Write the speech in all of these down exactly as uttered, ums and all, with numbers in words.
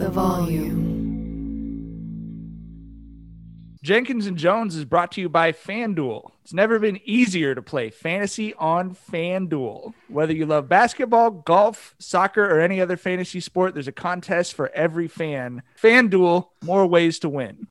the volume. Jenkins and Jones is brought to you by FanDuel. It's never been easier to play fantasy on FanDuel. Whether you love basketball, golf, soccer, or any other fantasy sport, there's a contest for every fan. FanDuel, more ways to win.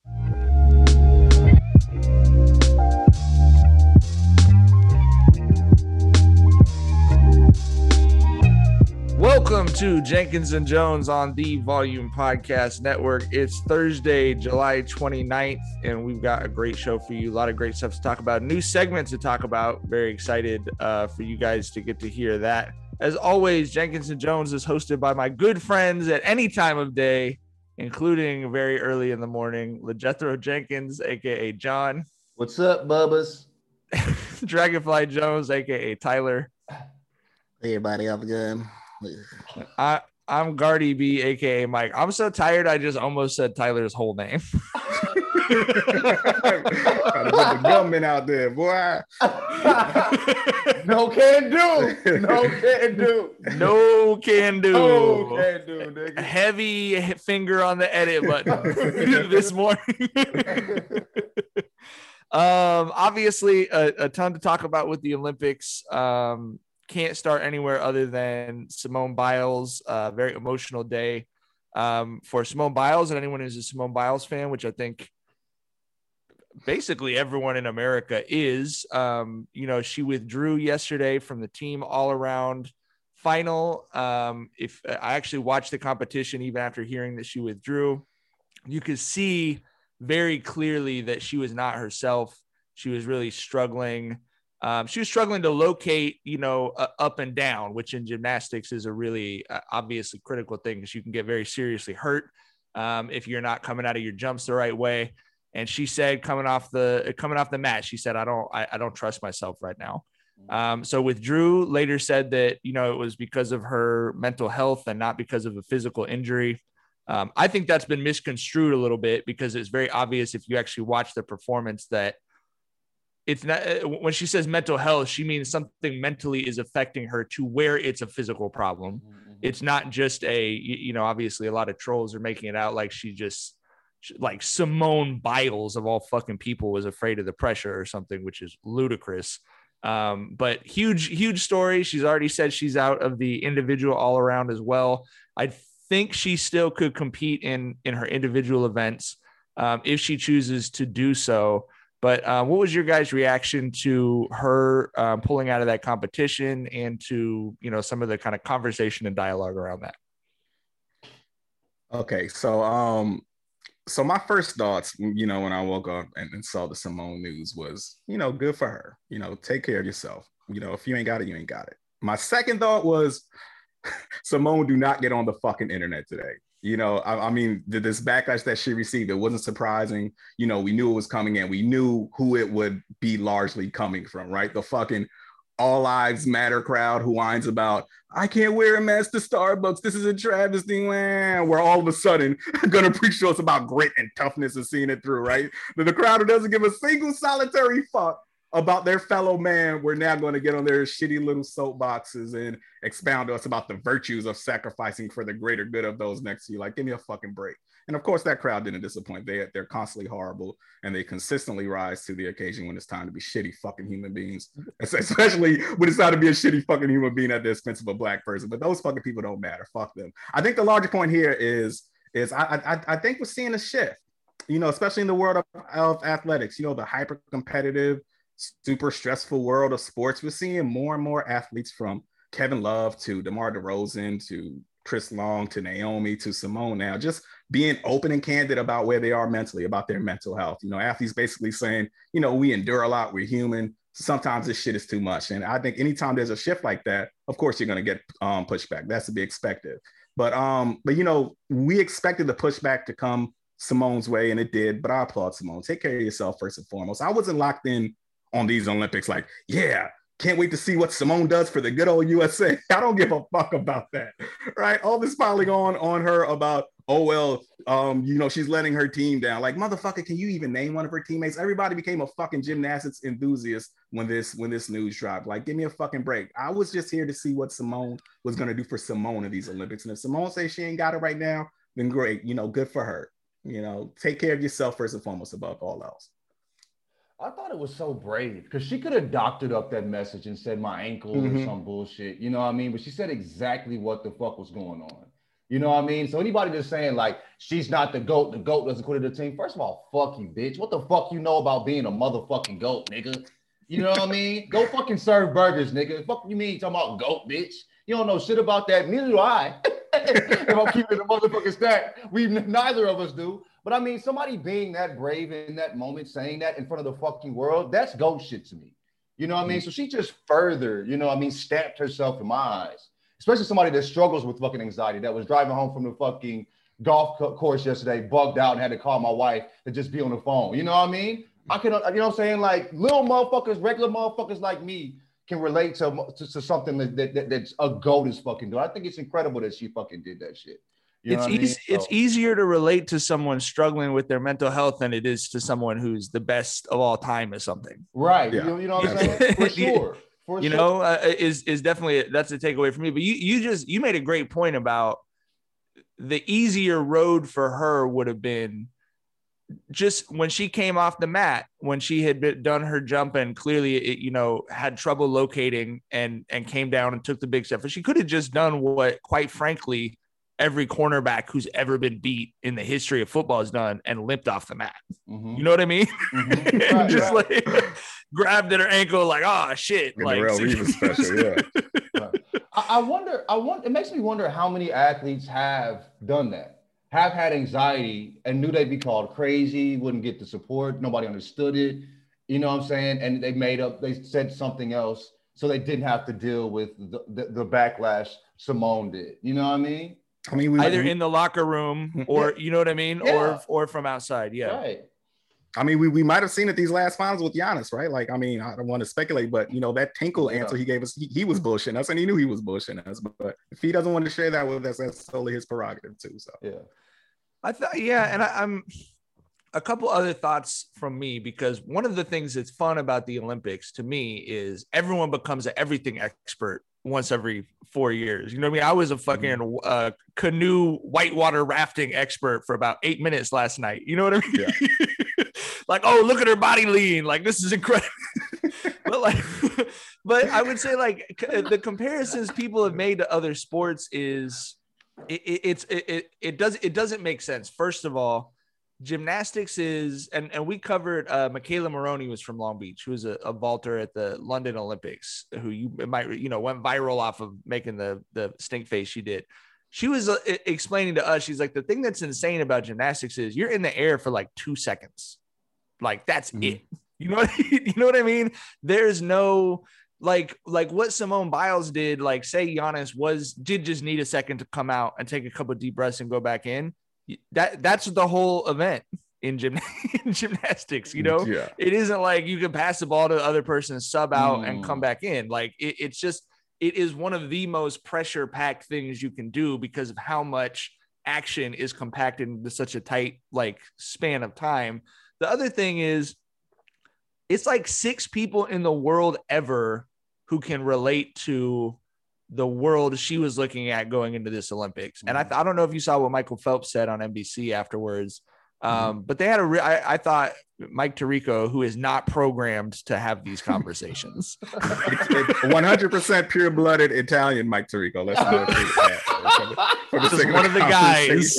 Welcome to Jenkins and Jones on the Volume Podcast Network. It's Thursday, July twenty-ninth, and we've got a great show for you. A lot of great stuff to talk about. New segments to talk about. Very excited uh, for you guys to get to hear that. As always, Jenkins and Jones is hosted by my good friends at any time of day, including very early in the morning. LeJethro Jenkins, a k a. John. What's up, Bubbas? Dragonfly Jones, a k a. Tyler. Hey, everybody. How's it going? I, I'm Gardy B, a k a. Mike. I'm so tired, I just almost said Tyler's whole name. Gotta put the government out there, boy. No can do. No can do. No can do. No can do, nigga. Heavy finger on the edit button this morning. um, obviously, a, a ton to talk about with the Olympics. Um, can't start anywhere other than Simone Biles. Uh, very emotional day um, for Simone Biles and anyone who's a Simone Biles fan, which I think basically everyone in America is. Um, you know, she withdrew yesterday from the team all around final. Um, if I actually watched the competition, even after hearing that she withdrew, you could see very clearly that she was not herself. She was really struggling. Um, she was struggling to locate, you know, uh, up and down, which in gymnastics is a really uh, obviously critical thing because you can get very seriously hurt um, if you're not coming out of your jumps the right way. And she said, coming off the coming off the mat, she said, I don't I, I don't trust myself right now. Um, so withdrew. Later said that, you know, it was because of her mental health and not because of a physical injury. Um, I think that's been misconstrued a little bit because it's very obvious if you actually watch the performance that it's not, when she says mental health, she means something mentally is affecting her to where it's a physical problem. Mm-hmm. It's not just a, you know, obviously a lot of trolls are making it out like she just like Simone Biles of all fucking people was afraid of the pressure or something, which is ludicrous. Um, but huge, huge story. She's already said she's out of the individual all around as well. I think she still could compete in, in her individual events um, if she chooses to do so. But uh, what was your guys' reaction to her um, pulling out of that competition and to, you know, some of the kind of conversation and dialogue around that? Okay, so um, so my first thoughts, you know, when I woke up and, and saw the Simone news was, you know, good for her. You know, take care of yourself. You know, if you ain't got it, you ain't got it. My second thought was, Simone, do not get on the fucking internet today. You know, I, I mean, the, this backlash that she received, it wasn't surprising. You know, we knew it was coming in. We knew who it would be largely coming from, right? The fucking all lives matter crowd who whines about, I can't wear a mask to Starbucks. This is a travesty. We're all of a sudden going to preach to us about grit and toughness and seeing it through, right? The, the crowd who doesn't give a single solitary fuck about their fellow man, we're now going to get on their shitty little soapboxes and expound to us about the virtues of sacrificing for the greater good of those next to you. Like, give me a fucking break. And of course, that crowd didn't disappoint. They, they're constantly horrible, and they consistently rise to the occasion when it's time to be shitty fucking human beings, especially when it's time to be a shitty fucking human being at the expense of a black person. But those fucking people don't matter. Fuck them. I think the larger point here is, is I, I, I think we're seeing a shift, you know, especially in the world of, of athletics, you know, the hyper competitive, super stressful world of sports. We're seeing more and more athletes from Kevin Love to DeMar DeRozan to Chris Long to Naomi to Simone now just being open and candid about where they are mentally, about their mental health. You know, athletes basically saying, you know, we endure a lot, we're human. Sometimes this shit is too much. And I think anytime there's a shift like that, of course you're going to get um, pushback. That's to be expected. But, um, but, you know, we expected the pushback to come Simone's way, and it did. But I applaud Simone. Take care of yourself first and foremost. I wasn't locked in on these Olympics like, yeah, can't wait to see what Simone does for the good old U S A. I don't give a fuck about that, right? All this piling on on her about, oh, well, um, you know, she's letting her team down. Like, motherfucker, can you even name one of her teammates? Everybody became a fucking gymnastics enthusiast when this when this news dropped. Like, give me a fucking break. I was just here to see what Simone was going to do for Simone in these Olympics. And if Simone says she ain't got it right now, then great. You know, good for her. You know, take care of yourself first and foremost above all else. I thought it was so brave because she could have doctored up that message and said my ankle mm-hmm. or some bullshit. You know what I mean? But she said exactly what the fuck was going on. You know what I mean? So anybody that's saying like she's not the GOAT, the GOAT doesn't quit the team. First of all, fuck you, bitch. What the fuck you know about being a motherfucking GOAT, nigga? You know what I mean? Go fucking serve burgers, nigga. Fuck you mean talking about GOAT, bitch? You don't know shit about that. Neither do I. If I'm keeping the motherfucking stack, we neither of us do. But I mean, somebody being that brave in that moment, saying that in front of the fucking world, that's GOAT shit to me. You know what I mean? So she just further, you know what I mean, stamped herself in my eyes. Especially somebody that struggles with fucking anxiety, that was driving home from the fucking golf course yesterday, bugged out and had to call my wife to just be on the phone. You know what I mean? I can, you know what I'm saying? Like little motherfuckers, regular motherfuckers like me can relate to, to, to something that, that, that's a GOAT is fucking doing. I think it's incredible that she fucking did that shit. You it's easy. I mean? so, it's easier to relate to someone struggling with their mental health than it is to someone who's the best of all time or something. Right. Yeah. You, you know what I'm saying? For sure. For you sure. know, uh, is is definitely that's a takeaway for me. But you you just you made a great point about the easier road for her would have been just when she came off the mat, when she had been, done her jump and clearly, it, you know, had trouble locating and and came down and took the big step. But she could have just done what, quite frankly, every cornerback who's ever been beat in the history of football has done and limped off the mat. Mm-hmm. You know what I mean? Mm-hmm. Right, just right. like grabbed at her ankle, like, oh shit. In like the Real Reeves special, yeah. Right. I, I wonder, I want it makes me wonder how many athletes have done that, have had anxiety and knew they'd be called crazy, wouldn't get the support, nobody understood it. You know what I'm saying? And they made up, they said something else so they didn't have to deal with the, the, the backlash Simone did. You know what I mean? I mean, we, either we, in the locker room or, you know what I mean? Yeah. Or, or from outside. Yeah. Right. I mean, we, we might've seen it these last finals with Giannis, right? Like, I mean, I don't want to speculate, but you know, that Tinkle yeah. answer he gave us, he, he was bullshitting us and he knew he was bullshitting us, but if he doesn't want to share that with us, that's solely his prerogative too. So, yeah. I thought, yeah. And I, I'm a couple other thoughts from me, because one of the things that's fun about the Olympics to me is everyone becomes an everything expert once every four years. You know what I mean? I was a fucking uh, canoe whitewater rafting expert for about eight minutes last night. You know what I mean? Yeah. Like, oh, look at her body lean. Like, this is incredible. But like, but I would say like the comparisons people have made to other sports is it, it, it's, it, it, it does, it doesn't make sense. First of all, gymnastics is, and, and we covered uh, Michaela Maroney was from Long Beach, who was a, a vaulter at the London Olympics, who you might, you know, went viral off of making the, the stink face she did. She was uh, explaining to us, she's like, the thing that's insane about gymnastics is you're in the air for like two seconds. Like that's mm-hmm. it. You know what, you know what I mean? There's no, like, like what Simone Biles did, like say Giannis was, did just need a second to come out and take a couple of deep breaths and go back in. That that's the whole event in, gym, in gymnastics, you know. Yeah. It isn't like you can pass the ball to the other person, sub out mm. and come back in. Like it, it's just, it is one of the most pressure packed things you can do because of how much action is compacted into such a tight like span of time. The other thing is it's like six people in the world ever who can relate to the world she was looking at going into this Olympics. And I, th- I don't know if you saw what Michael Phelps said on N B C afterwards, um, mm-hmm. but they had a, re- I, I thought Mike Tirico, who is not programmed to have these conversations. one hundred percent pure blooded Italian Mike Tirico. Let's not that. For the, for the one of the guys.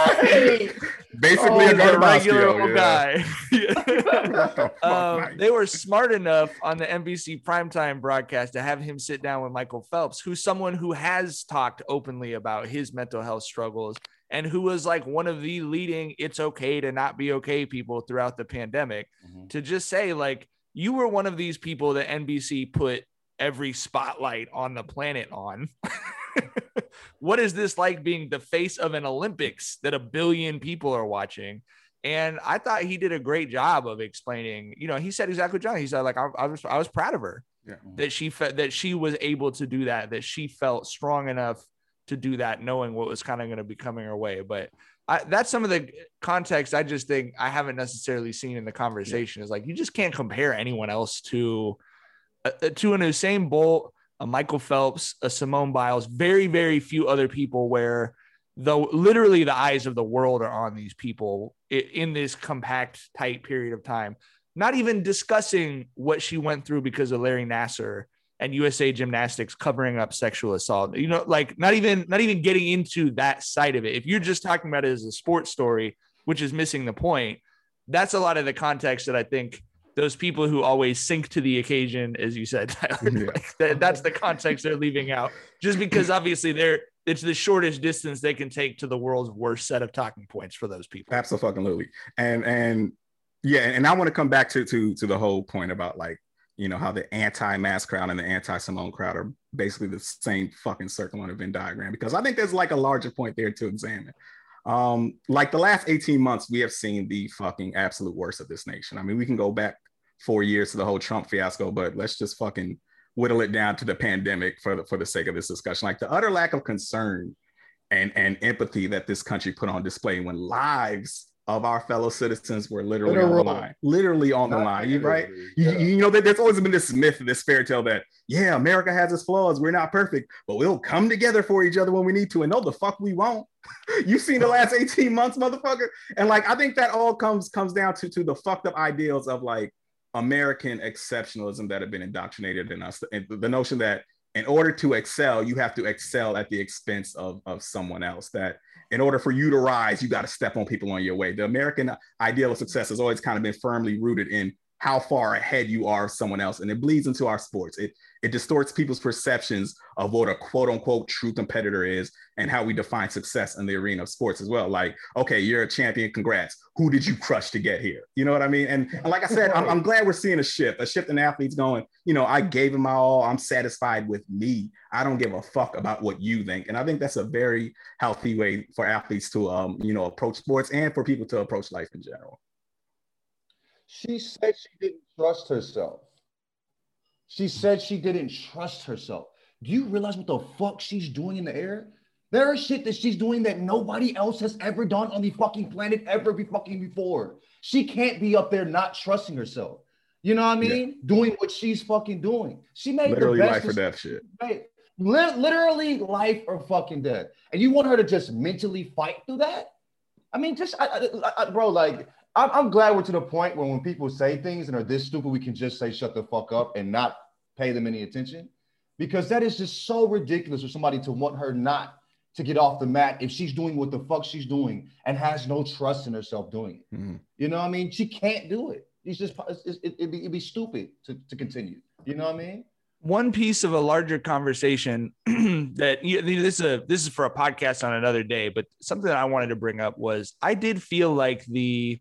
Basically oh, a guard regular yeah. guy. um, they were smart enough on the N B C primetime broadcast to have him sit down with Michael Phelps, who's someone who has talked openly about his mental health struggles and who was like one of the leading it's okay to not be okay people throughout the pandemic, mm-hmm. to just say like, you were one of these people that N B C put every spotlight on the planet on. What is this like being the face of an Olympics that a billion people are watching? And I thought he did a great job of explaining, you know, he said exactly what John, he said, like, I, I was, I was proud of her yeah. that she felt that she was able to do that, that she felt strong enough to do that, knowing what was kind of going to be coming her way. But I, that's some of the context I just think I haven't necessarily seen in the conversation yeah. is like, you just can't compare anyone else to, uh, to an Usain Bolt, a Michael Phelps, a Simone Biles, very, very few other people where though literally the eyes of the world are on these people in this compact, tight period of time, not even discussing what she went through because of Larry Nassar and U S A Gymnastics covering up sexual assault, you know, like not even, not even getting into that side of it. If you're just talking about it as a sports story, which is missing the point, that's a lot of the context that I think those people who always sink to the occasion, as you said, Tyler, Yeah. like that, that's the context they're leaving out, just because obviously they're, it's the shortest distance they can take to the world's worst set of talking points for those people. Absolutely. And, and yeah. And I want to come back to, to, to the whole point about like, you know, how the anti-mask crowd and the anti-Simone crowd are basically the same fucking circle on a Venn diagram, because I think there's like a larger point there to examine. Um, like the last eighteen months, we have seen the fucking absolute worst of this nation. I mean, we can go back four years to the whole Trump fiasco, but let's just fucking whittle it down to the pandemic for the, for the sake of this discussion. Like the utter lack of concern and, and empathy that this country put on display when lives of our fellow citizens were literally Literal. on the line, literally on Not the line, you, right? Yeah. You, you know, that there's always been this myth, this fairy tale that, yeah, America has its flaws. We're not perfect, but we'll come together for each other when we need to. And no, the fuck we won't. You've seen the last eighteen months, motherfucker. And like, I think that all comes, comes down to, to the fucked up ideals of like American exceptionalism that have been indoctrinated in us. And the notion that in order to excel, you have to excel at the expense of, of someone else. That in order for you to rise, you got to step on people on your way. The American ideal of success has always kind of been firmly rooted in how far ahead you are of someone else. And it bleeds into our sports. It, it distorts people's perceptions of what a quote unquote true competitor is and how we define success in the arena of sports as well. Like, okay, you're a champion, congrats. Who did you crush to get here? You know what I mean? And, and like I said, I'm, I'm glad we're seeing a shift, a shift in athletes going, you know, I gave him my all. I'm satisfied with me. I don't give a fuck about what you think. And I think that's a very healthy way for athletes to, um, you know, approach sports and for people to approach life in general. She said she didn't trust herself. She said she didn't trust herself. Do you realize what the fuck she's doing in the air? There is shit that she's doing that nobody else has ever done on the fucking planet ever be fucking before. She can't be up there not trusting herself. You know what I mean? Yeah. Doing what she's fucking doing. She made literally the best life or death shit. Right. Literally life or fucking death. And you want her to just mentally fight through that? I mean, just, I, I, I, bro, like, I'm glad we're to the point where when people say things and are this stupid, we can just say, shut the fuck up and not pay them any attention, because that is just so ridiculous for somebody to want her not to get off the mat if she's doing what the fuck she's doing and has no trust in herself doing it. Mm-hmm. You know what I mean? She can't do it. It's just, it's, it, it'd, be, it'd be stupid to, to continue. You know what I mean? One piece of a larger conversation that you, this is a, this is for a podcast on another day, but something that I wanted to bring up was I did feel like the,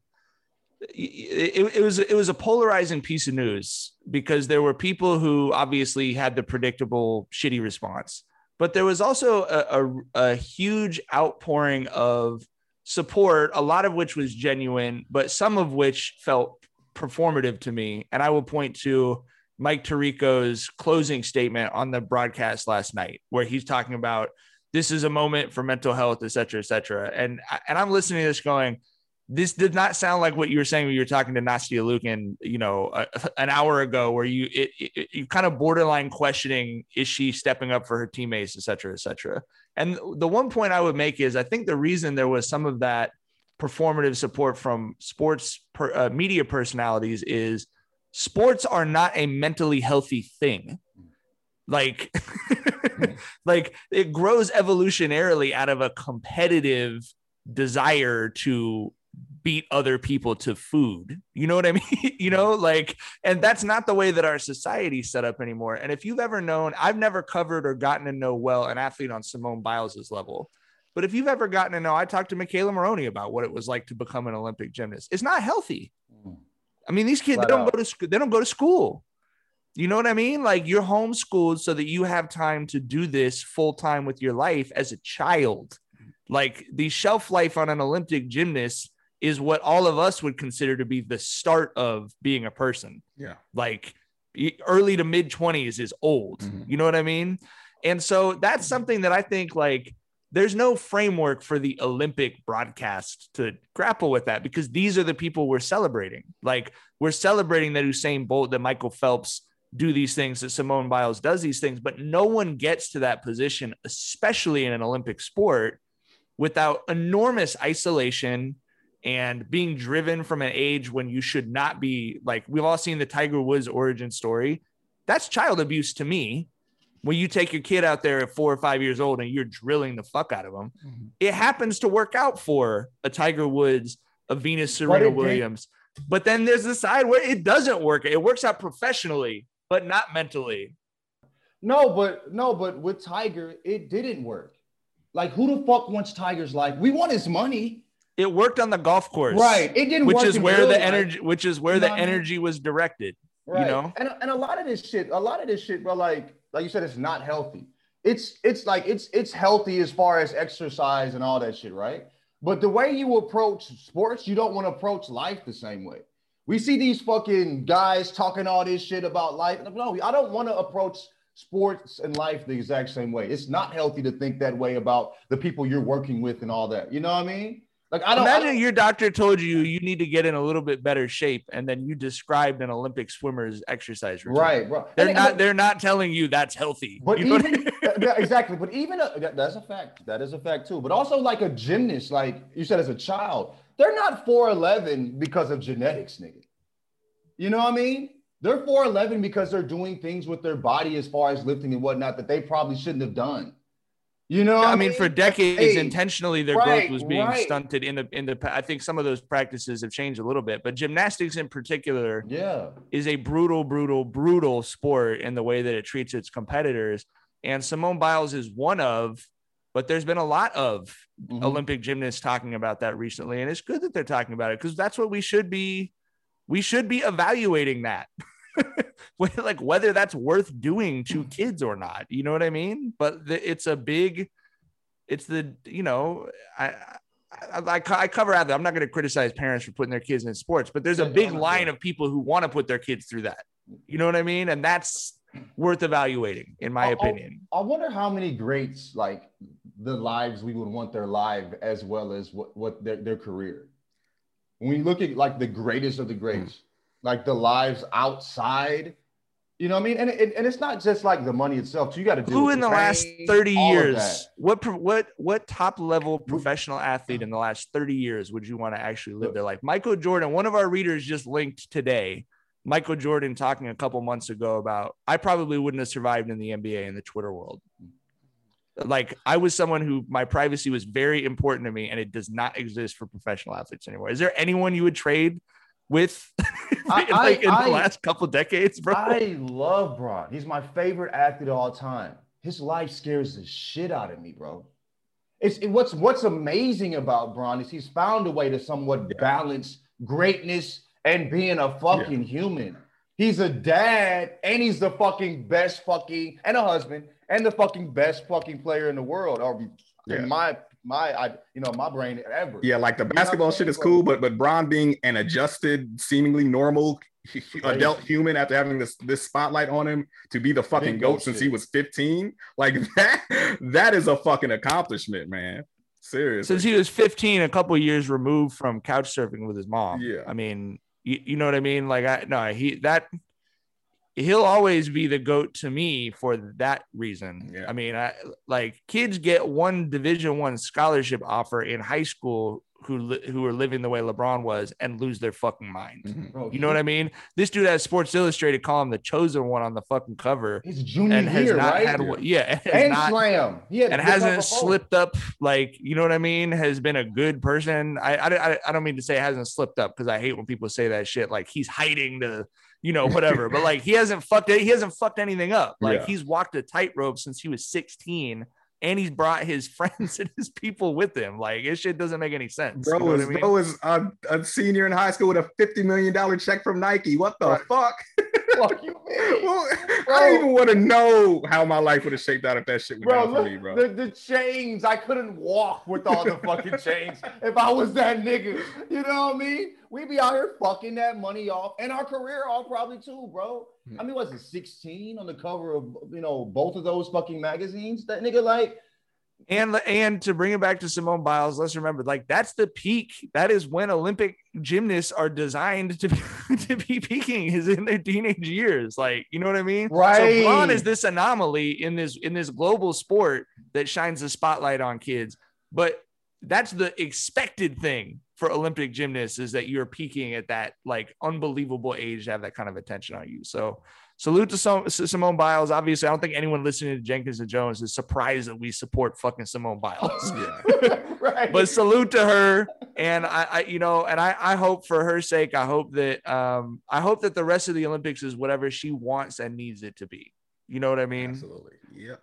It, it was it was a polarizing piece of news, because there were people who obviously had the predictable shitty response, but there was also a, a, a huge outpouring of support, a lot of which was genuine, but some of which felt performative to me. And I will point to Mike Tirico's closing statement on the broadcast last night, where he's talking about this is a moment for mental health, et cetera, et cetera. And, and I'm listening to this going, this did not sound like what you were saying when you were talking to Nastia Lukin, you know, uh, an hour ago, where you it, it, you kind of borderline questioning, is she stepping up for her teammates, et cetera, et cetera. And the one point I would make is I think the reason there was some of that performative support from sports per, uh, media personalities is sports are not a mentally healthy thing. Like, like it grows evolutionarily out of a competitive desire to beat other people to food. You know what I mean? You know, like, and that's not the way that our society's set up anymore. And if you've ever known, I've never covered or gotten to know well an athlete on Simone Biles's level, but if you've ever gotten to know, I talked to Michaela Maroney about what it was like to become an Olympic gymnast. It's not healthy. I mean, these kids, Flat they don't out. go to school. They don't go to school. You know what I mean? Like, you're homeschooled so that you have time to do this full time with your life as a child. Like, the shelf life on an Olympic gymnast is what all of us would consider to be the start of being a person. Yeah. Like, early to mid twenties is old. Mm-hmm. You know what I mean? And so that's something that I think, like, there's no framework for the Olympic broadcast to grapple with that, because these are the people we're celebrating. Like, we're celebrating that Usain Bolt, that Michael Phelps do these things, that Simone Biles does these things, but no one gets to that position, especially in an Olympic sport, without enormous isolation and being driven from an age when you should not be. Like, we've all seen the Tiger Woods origin story. That's child abuse to me. When you take your kid out there at four or five years old and you're drilling the fuck out of them, mm-hmm. it happens to work out for a Tiger Woods, a Venus Serena Williams. But then there's the side where it doesn't work. It works out professionally, but not mentally. No, but no, but with Tiger, it didn't work. Like, who the fuck wants Tiger's life? We want his money. It worked on the golf course, right? It didn't which work. Is where the life. energy, which is where you the energy I mean? was directed. Right. You know, and and a lot of this shit, a lot of this shit, bro. Like like you said, it's not healthy. It's it's like it's it's healthy as far as exercise and all that shit, right? But the way you approach sports, you don't want to approach life the same way. We see these fucking guys talking all this shit about life. No, I don't want to approach sports and life the exact same way. It's not healthy to think that way about the people you're working with and all that. You know what I mean? Like, I don't imagine I don't, your doctor told you you need to get in a little bit better shape, and then you described an Olympic swimmer's exercise routine. Right, bro. They're and, not. And, they're not telling you that's healthy. But you know even I mean? yeah, exactly. But even a, that, that's a fact. That is a fact too. But also, like a gymnast, like you said, as a child, they're not four eleven because of genetics, nigga. You know what I mean? They're four eleven because they're doing things with their body as far as lifting and whatnot that they probably shouldn't have done. You know, I I mean, mean, for decades, hey, intentionally, their right, growth was being right. stunted in the in the. I think some of those practices have changed a little bit, but gymnastics in particular, yeah, is a brutal, brutal, brutal sport in the way that it treats its competitors. And Simone Biles is one of, but there's been a lot of mm-hmm. Olympic gymnasts talking about that recently, and it's good that they're talking about it because that's what we should be. We should be evaluating that. Like whether that's worth doing to kids or not, you know what I mean? But the, it's a big, it's the, you know, I, I, I, I cover out that I'm not going to criticize parents for putting their kids in sports, but there's a big line of people who want to put their kids through that. You know what I mean? And that's worth evaluating, in my I, opinion. I, I wonder how many greats, like the lives we would want their life as well as what, what their, their career. When you look at like the greatest of the greats, mm. like the lives outside, you know what I mean? And, and, and it's not just like the money itself. So you got to do who in the, the last thirty years, what, what, what top level professional athlete in the last thirty years would you want to actually live their life? Michael Jordan, one of our readers just linked today, Michael Jordan talking a couple months ago about, I probably wouldn't have survived in the N B A in the Twitter world. Like I was someone who my privacy was very important to me and it does not exist for professional athletes anymore. Is there anyone you would trade with I, like in I, the last couple decades, bro? I love Bron. He's my favorite athlete of all time. His life scares the shit out of me, bro. It's it, what's what's amazing about Bron is he's found a way to somewhat yeah. balance greatness and being a fucking yeah. human. He's a dad and he's the fucking best fucking and a husband and the fucking best fucking player in the world. Or yeah. in my my I you know my brain ever. Yeah, like the basketball you know shit is cool, but but Bron being an adjusted, seemingly normal adult human after having this this spotlight on him to be the fucking Big GOAT since shit. he was fifteen, like that that is a fucking accomplishment, man. Seriously. Since he was fifteen, a couple years removed from couch surfing with his mom. Yeah, I mean, you, you know what I mean? Like I no, he that he'll always be the GOAT to me for that reason. Yeah. I mean, I like kids get one Division One scholarship offer in high school who who are living the way LeBron was and lose their fucking mind. Mm-hmm. Oh, you know what I mean? This dude has Sports Illustrated call him the chosen one on the fucking cover. His junior and has year, not right? Had, yeah, and not, slam. Yeah, and hasn't slipped up. Like, you know what I mean? Has been a good person. I I, I don't mean to say hasn't slipped up because I hate when people say that shit. Like he's hiding the, you know, whatever. But like he hasn't fucked it. He hasn't fucked anything up. Like yeah. he's walked a tightrope since he was sixteen. And he's brought his friends and his people with him. Like, this shit doesn't make any sense. Bro, you know is, I mean? bro is a, a senior in high school with a fifty million dollars check from Nike. What the right. fuck? Fuck you, man. Well, I don't even want to know how my life would have shaped out if that shit went down for me, bro. The, the chains, I couldn't walk with all the fucking chains if I was that nigga. You know what I mean? We be out here fucking that money off and our career off probably too, bro. I mean, was it sixteen on the cover of, you know, both of those fucking magazines? That nigga, like, And and to bring it back to Simone Biles, let's remember, like that's the peak. That is when Olympic gymnasts are designed to be, to be peaking is in their teenage years. Like, you know what I mean? Right. So Bron is this anomaly in this in this global sport that shines the spotlight on kids. But that's the expected thing for Olympic gymnasts, is that you're peaking at that like unbelievable age to have that kind of attention on you. So salute to Simone Biles. Obviously, I don't think anyone listening to Jenkins and Jones is surprised that we support fucking Simone Biles. Yeah. Right. But salute to her. And I, I you know, and I, I hope for her sake, I hope that um, I hope that the rest of the Olympics is whatever she wants and needs it to be. You know what I mean? Absolutely. Yep.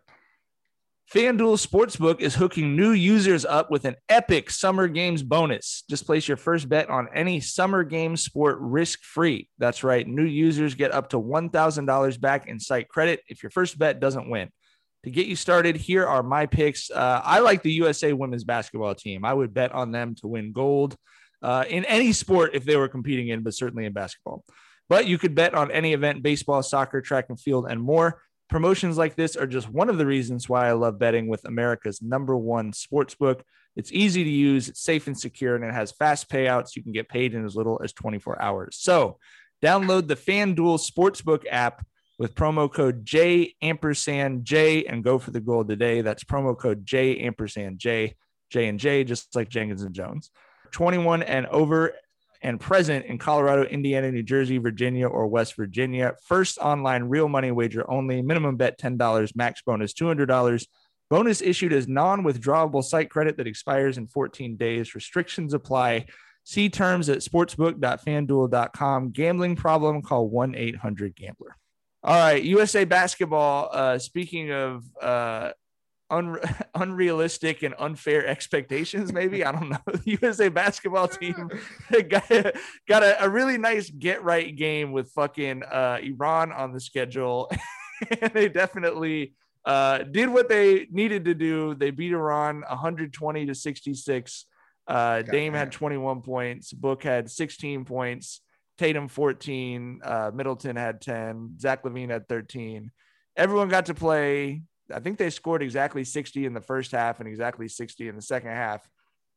FanDuel Sportsbook is hooking new users up with an epic Summer Games bonus. Just place your first bet on any Summer Games sport risk-free. That's right. New users get up to one thousand dollars back in site credit if your first bet doesn't win. To get you started, here are my picks. Uh, I like the U S A women's basketball team. I would bet on them to win gold uh, in any sport if they were competing in, but certainly in basketball. But you could bet on any event: baseball, soccer, track and field, and more. Promotions like this are just one of the reasons why I love betting with America's number one sportsbook. It's easy to use, it's safe and secure, and it has fast payouts. You can get paid in as little as twenty-four hours. So download the FanDuel Sportsbook app with promo code J ampersand J and go for the gold today. That's promo code J ampersand J, J and J, just like Jenkins and Jones. twenty-one and over and present in Colorado, Indiana, New Jersey, Virginia, or West Virginia. First online real money wager only. Minimum bet ten dollars. Max bonus two hundred dollars. Bonus issued as non-withdrawable site credit that expires in fourteen days. Restrictions apply. See terms at sportsbook dot fanduel dot com. Gambling problem? Call one eight hundred gambler. All right, U S A basketball. Uh, speaking of uh, Un- unrealistic and unfair expectations, maybe, I don't know, the U S A basketball team got, got a, a really nice get right game with fucking uh, Iran on the schedule. And they definitely uh, did what they needed to do. They beat Iran one twenty to sixty-six. Uh, Dame had twenty-one points. Book had sixteen points. Tatum fourteen. Uh, Middleton had ten. Zach LaVine had thirteen. Everyone got to play. I think they scored exactly sixty in the first half and exactly sixty in the second half.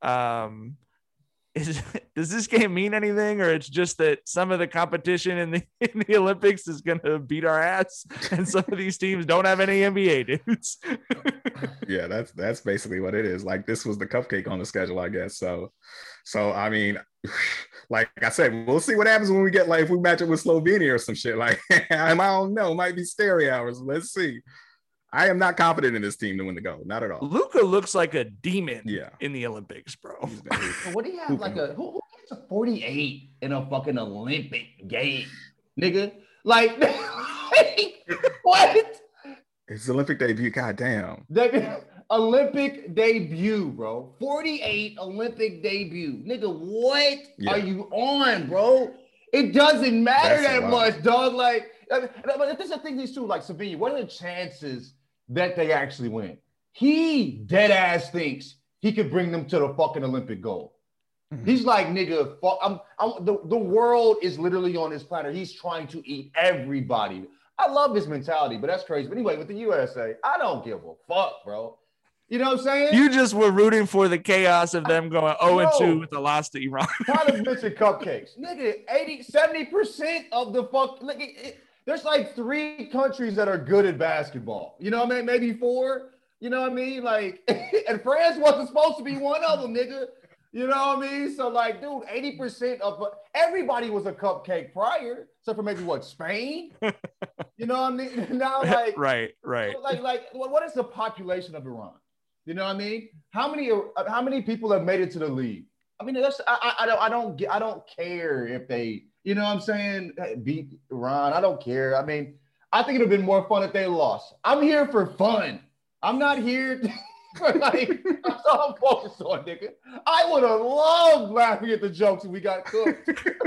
Um, is, does this game mean anything, or it's just that some of the competition in the, in the Olympics is going to beat our ass and some of these teams don't have any N B A dudes? Yeah, that's that's basically what it is. Like, this was the cupcake on the schedule, I guess. So, so I mean, like I said, we'll see what happens when we get, like, if we match it with Slovenia or some shit. Like, I don't know, it might be scary hours. Let's see. I am not confident in this team to win the gold. Not at all. Luka looks like a demon yeah. in the Olympics, bro. What do you have? Like a who, who gets a forty-eight in a fucking Olympic game, nigga? Like, what? It's Olympic debut. Goddamn. The Olympic debut, bro. forty-eight Olympic debut, nigga. What yeah. are you on, bro? It doesn't matter That's that much, dog. Like, but this is the thing is too. Like, Savigny, what are the chances that they actually win? He dead ass thinks he could bring them to the fucking Olympic gold. Mm-hmm. He's like, nigga, fuck, I'm, I'm, the, the world is literally on this planet. He's trying to eat everybody. I love his mentality, but that's crazy. But anyway, with the U S A, I don't give a fuck, bro. You know what I'm saying? You just were rooting for the chaos of them going oh and two with the loss to Iran. Tyler mentioned cupcakes. Nigga, eighty, seventy percent of the fuck, like, it, it, there's like three countries that are good at basketball. You know what I mean? Maybe four. You know what I mean? Like, and France wasn't supposed to be one of them, nigga. You know what I mean? So, like, dude, eighty percent of everybody was a cupcake prior, except for maybe what, Spain? You know what I mean? Now, like, right, right. Like, like, what is the population of Iran? You know what I mean? How many, how many people have made it to the league? I mean, that's I, I, I don't, I don't, I don't care if they. You know what I'm saying? Beat Iran. I don't care. I mean, I think it would have been more fun if they lost. I'm here for fun. I'm not here for, like, that's all I'm focused on, nigga. I would have loved laughing at the jokes if we got cooked.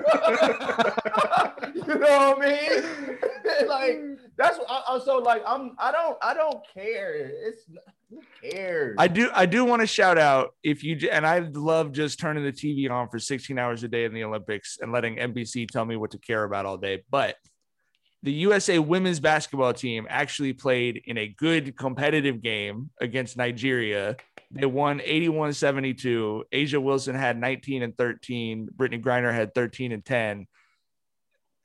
You know what I mean? Like, that's what I, so like, I'm, I don't, I don't care. It's, who cares? I do, I do want to shout out if you, and I love just turning the T V on for sixteen hours a day in the Olympics and letting N B C tell me what to care about all day. But the U S A women's basketball team actually played in a good competitive game against Nigeria. They won eighty-one seventy-two. Asia Wilson had nineteen and thirteen. Brittany Griner had thirteen and ten.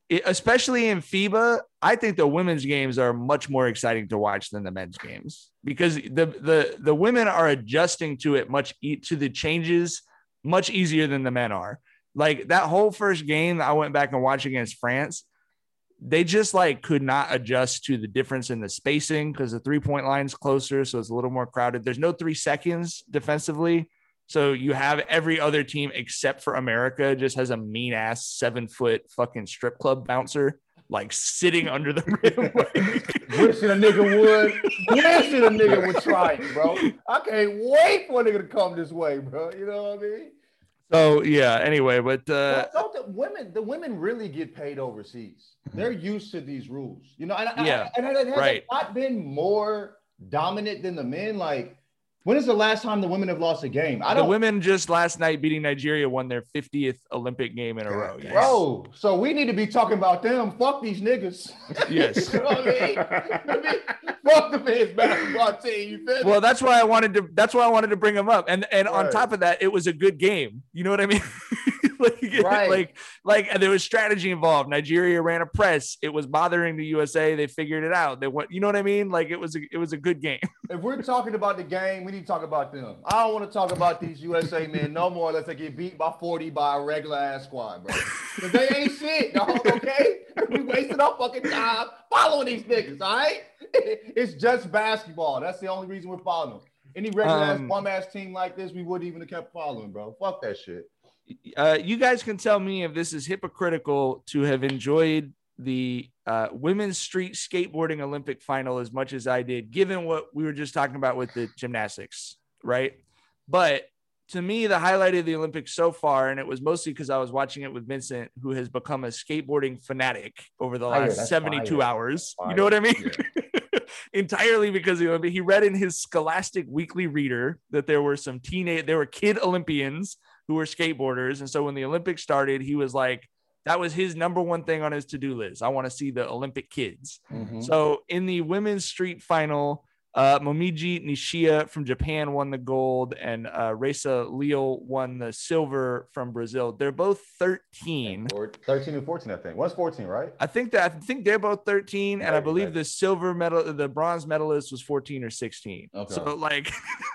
it, especially in FIBA, I think the women's games are much more exciting to watch than the men's games because the the the women are adjusting to it much to the changes much easier than the men are. Like that whole first game I went back and watched against France, they just like could not adjust to the difference in the spacing because the three-point line's closer, so it's a little more crowded. There's no three seconds defensively. So you have every other team except for America just has a mean ass seven foot fucking strip club bouncer like sitting under the rim. Wishing a nigga would. Wishing a nigga would try it, bro. I can't wait for a nigga to come this way, bro. You know what I mean? So yeah. Anyway, but uh, don't the women, the women really get paid overseas. They're used to these rules, you know. And yeah, I, and it has right. not been more dominant than the men, like. When is the last time the women have lost a game? I don't. The women just last night beating Nigeria won their fiftieth Olympic game in a row. Yes. Bro, so we need to be talking about them. Fuck these niggas. Yes. You know what I mean? Fuck the men's basketball team. You feel me? Well, that's why I wanted to. That's why I wanted to bring them up. And and right. on top of that, it was a good game. You know what I mean? like, right. like, like there was strategy involved. Nigeria ran a press. It was bothering the U S A. They figured it out. They went. You know what I mean? Like it was. A, it was a good game. If we're talking about the game, we need to talk about them. I don't want to talk about these U S A men no more unless they get beat by forty by a regular ass squad, bro. Because they ain't shit, dog, okay? We wasted our fucking time following these niggas, all right? It's just basketball. That's the only reason we're following them. Any regular ass, um, bum ass team like this, we wouldn't even have kept following, bro. Fuck that shit. Uh, you guys can tell me if this is hypocritical to have enjoyed the uh, women's street skateboarding Olympic final as much as I did, given what we were just talking about with the gymnastics, right? But to me, the highlight of the Olympics so far, and it was mostly because I was watching it with Vincent, who has become a skateboarding fanatic over the last fire, seventy-two fire. hours. Fire. You know what I mean? Yeah. Entirely because of the Olympics. He read in his Scholastic Weekly Reader that there were some teenage, there were kid Olympians who were skateboarders. And so when the Olympics started, he was like, that was his number one thing on his to-do list. I want to see the Olympic kids. Mm-hmm. So in the women's street final, uh, Momiji Nishia from Japan won the gold, and uh, Reza Leal won the silver from Brazil. They're both thirteen. thirteen and fourteen, I think. One's fourteen, right? I think that I think they're both thirteen, and I believe the silver medal, the bronze medalist was fourteen or sixteen. Okay. So like,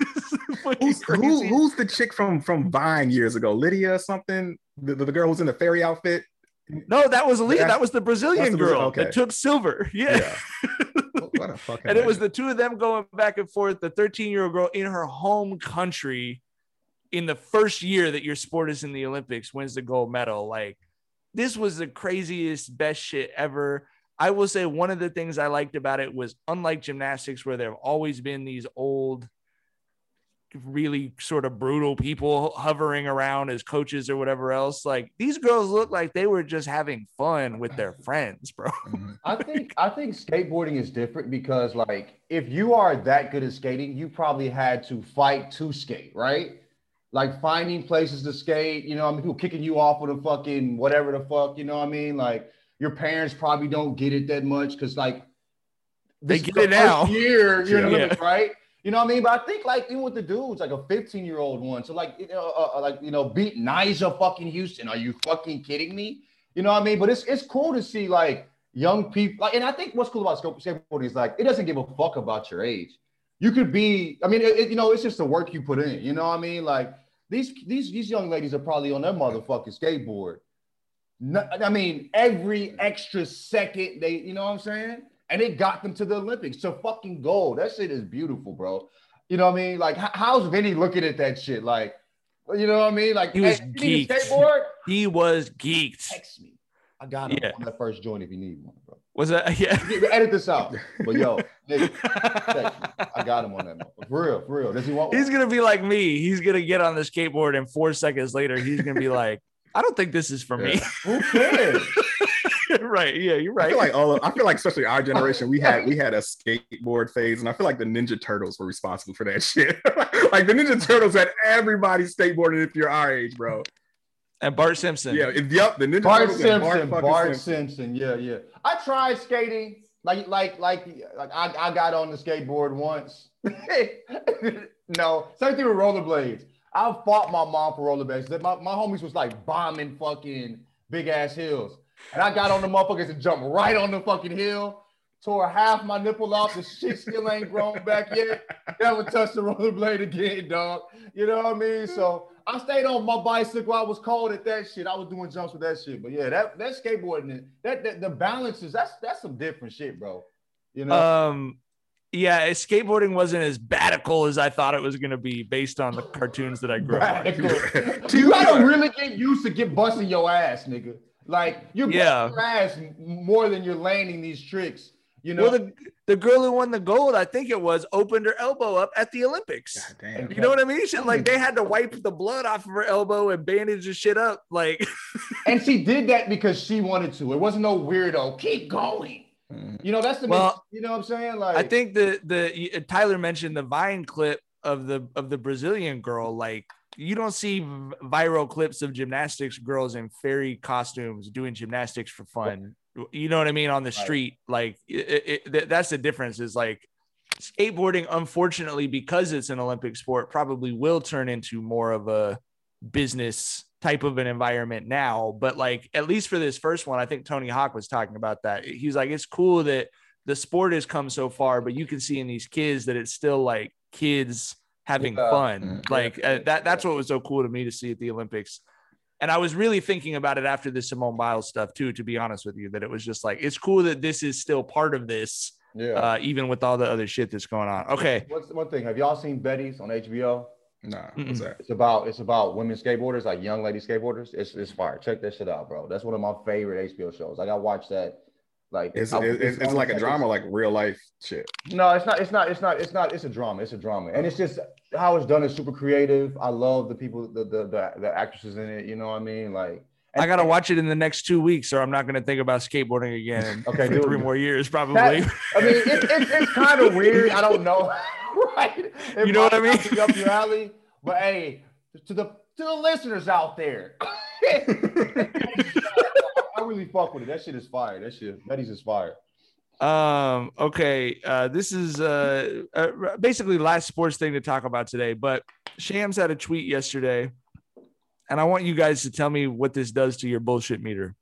who's, who, who's the chick from from Vine years ago? Lydia something? The, the, the girl who's in the fairy outfit? No, that was Aaliyah. That was the Brazilian the girl okay. that took silver. Yeah. yeah. What a fucking and it was the two of them going back and forth. The thirteen-year-old girl in her home country in the first year that your sport is in the Olympics wins the gold medal. Like, this was the craziest, best shit ever. I will say one of the things I liked about it was, unlike gymnastics, where there have always been these old, really sort of brutal people hovering around as coaches or whatever else, like these girls look like they were just having fun with their friends, bro. I think I think skateboarding is different because, like, if you are that good at skating, you probably had to fight to skate, right? Like finding places to skate, you know, I mean, people kicking you off with a fucking whatever the fuck, you know what I mean? Like your parents probably don't get it that much because, like, they get it now. Year, you're yeah. Limit, right? You know what I mean? But I think, like, even with the dudes, like a fifteen-year-old one. So, like, you know, uh, like, you know, beat Nyjah fucking Houston. Are you fucking kidding me? You know what I mean? But it's it's cool to see, like, young people. Like, and I think what's cool about skateboarding is, like, it doesn't give a fuck about your age. You could be, I mean, it, it, you know, it's just the work you put in. You know what I mean? Like, these these these young ladies are probably on their motherfucking skateboard. No, I mean, every extra second they, you know what I'm saying? And it got them to the Olympics, to fucking gold. That shit is beautiful, bro. You know what I mean? Like, how's Vinny looking at that shit? Like, you know what I mean? Like, he was hey, geeked. Skateboard? He was geeked. Text me. I got him yeah. on that first joint if you need one, bro. Was that? Yeah. Edit this out. But yo, nigga, I got him on that. For real, for real. Does he want one? He's gonna be like me. He's gonna get on the skateboard, and four seconds later, he's gonna be like, "I don't think this is for yeah. me." Who cares? Right. Yeah, you're right. I feel like all of, I feel like especially our generation, we had we had a skateboard phase, and I feel like the Ninja Turtles were responsible for that shit. Like the Ninja Turtles had everybody skateboarding if you're our age, bro. And Bart Simpson. Yeah, if, yep, the Ninja Bart Turtles. Simpson, Bart, Bart Simpson. Simpson. Yeah, yeah. I tried skating, like, like, like, like I, I got on the skateboard once. No, same thing with rollerblades. I fought my mom for rollerblades. My, my homies was like bombing fucking big ass hills. And I got on the motherfuckers and jumped right on the fucking hill. Tore half my nipple off. The shit still ain't grown back yet. Never touched the rollerblade again, dog. You know what I mean? So I stayed on my bicycle. I was cold at that shit. I was doing jumps with that shit. But yeah, that that skateboarding, that, that the balances, that's that's some different shit, bro. You know? Um, yeah, skateboarding wasn't as badical as I thought it was gonna be based on the cartoons that I grew up on. You gotta really get used to get busting your ass, nigga. Like you're yeah. busting your ass more than you're landing these tricks. You know, well, the, the girl who won the gold, I think it was, opened her elbow up at the Olympics. God damn. You know what I mean? She, like they had to wipe the blood off of her elbow and bandage the shit up. Like, and she did that because she wanted to. It wasn't no weirdo. Keep going. You know, that's the well, you know what I'm saying? Like, I think the the Tyler mentioned the Vine clip of the of the Brazilian girl. Like, you don't see viral clips of gymnastics girls in fairy costumes doing gymnastics for fun. You know what I mean? On the street, like it, it, that's the difference is like skateboarding, unfortunately, because it's an Olympic sport, probably will turn into more of a business type of an environment now. But like, at least for this first one, I think Tony Hawk was talking about that. He's like, it's cool that the sport has come so far, but you can see in these kids that it's still like kids having yeah. fun. Like uh, that, that's what was so cool to me to see at the Olympics. And I was really thinking about it after the Simone Biles stuff too, to be honest with you, that it was just like, it's cool that this is still part of this, yeah. uh, even with all the other shit that's going on. Okay. What's one thing? Have y'all seen Betty's on H B O? No, nah, what's that? It's about it's about women skateboarders, like young lady skateboarders. It's it's fire. Check that shit out, bro. That's one of my favorite H B O shows. Like I watched that. Like it's I, it's, it's, it's like a drama, like real life shit. No, it's not. It's not. It's not. It's not. It's a drama. It's a drama, and it's just how it's done is super creative. I love the people, the the the, the actresses in it. You know what I mean? Like. And, I gotta watch it in the next two weeks, or I'm not gonna think about skateboarding again. Okay, for three more years, probably. That, I mean, it, it, it's kind of weird. I don't know, right? It you know what I mean? Be up your alley, but hey, to the to the listeners out there, I really fuck with it. That shit is fire. That shit, Betty's is fire. Um. Okay. Uh. This is uh, uh basically last sports thing to talk about today. But Shams had a tweet yesterday. And I want you guys to tell me what this does to your bullshit meter.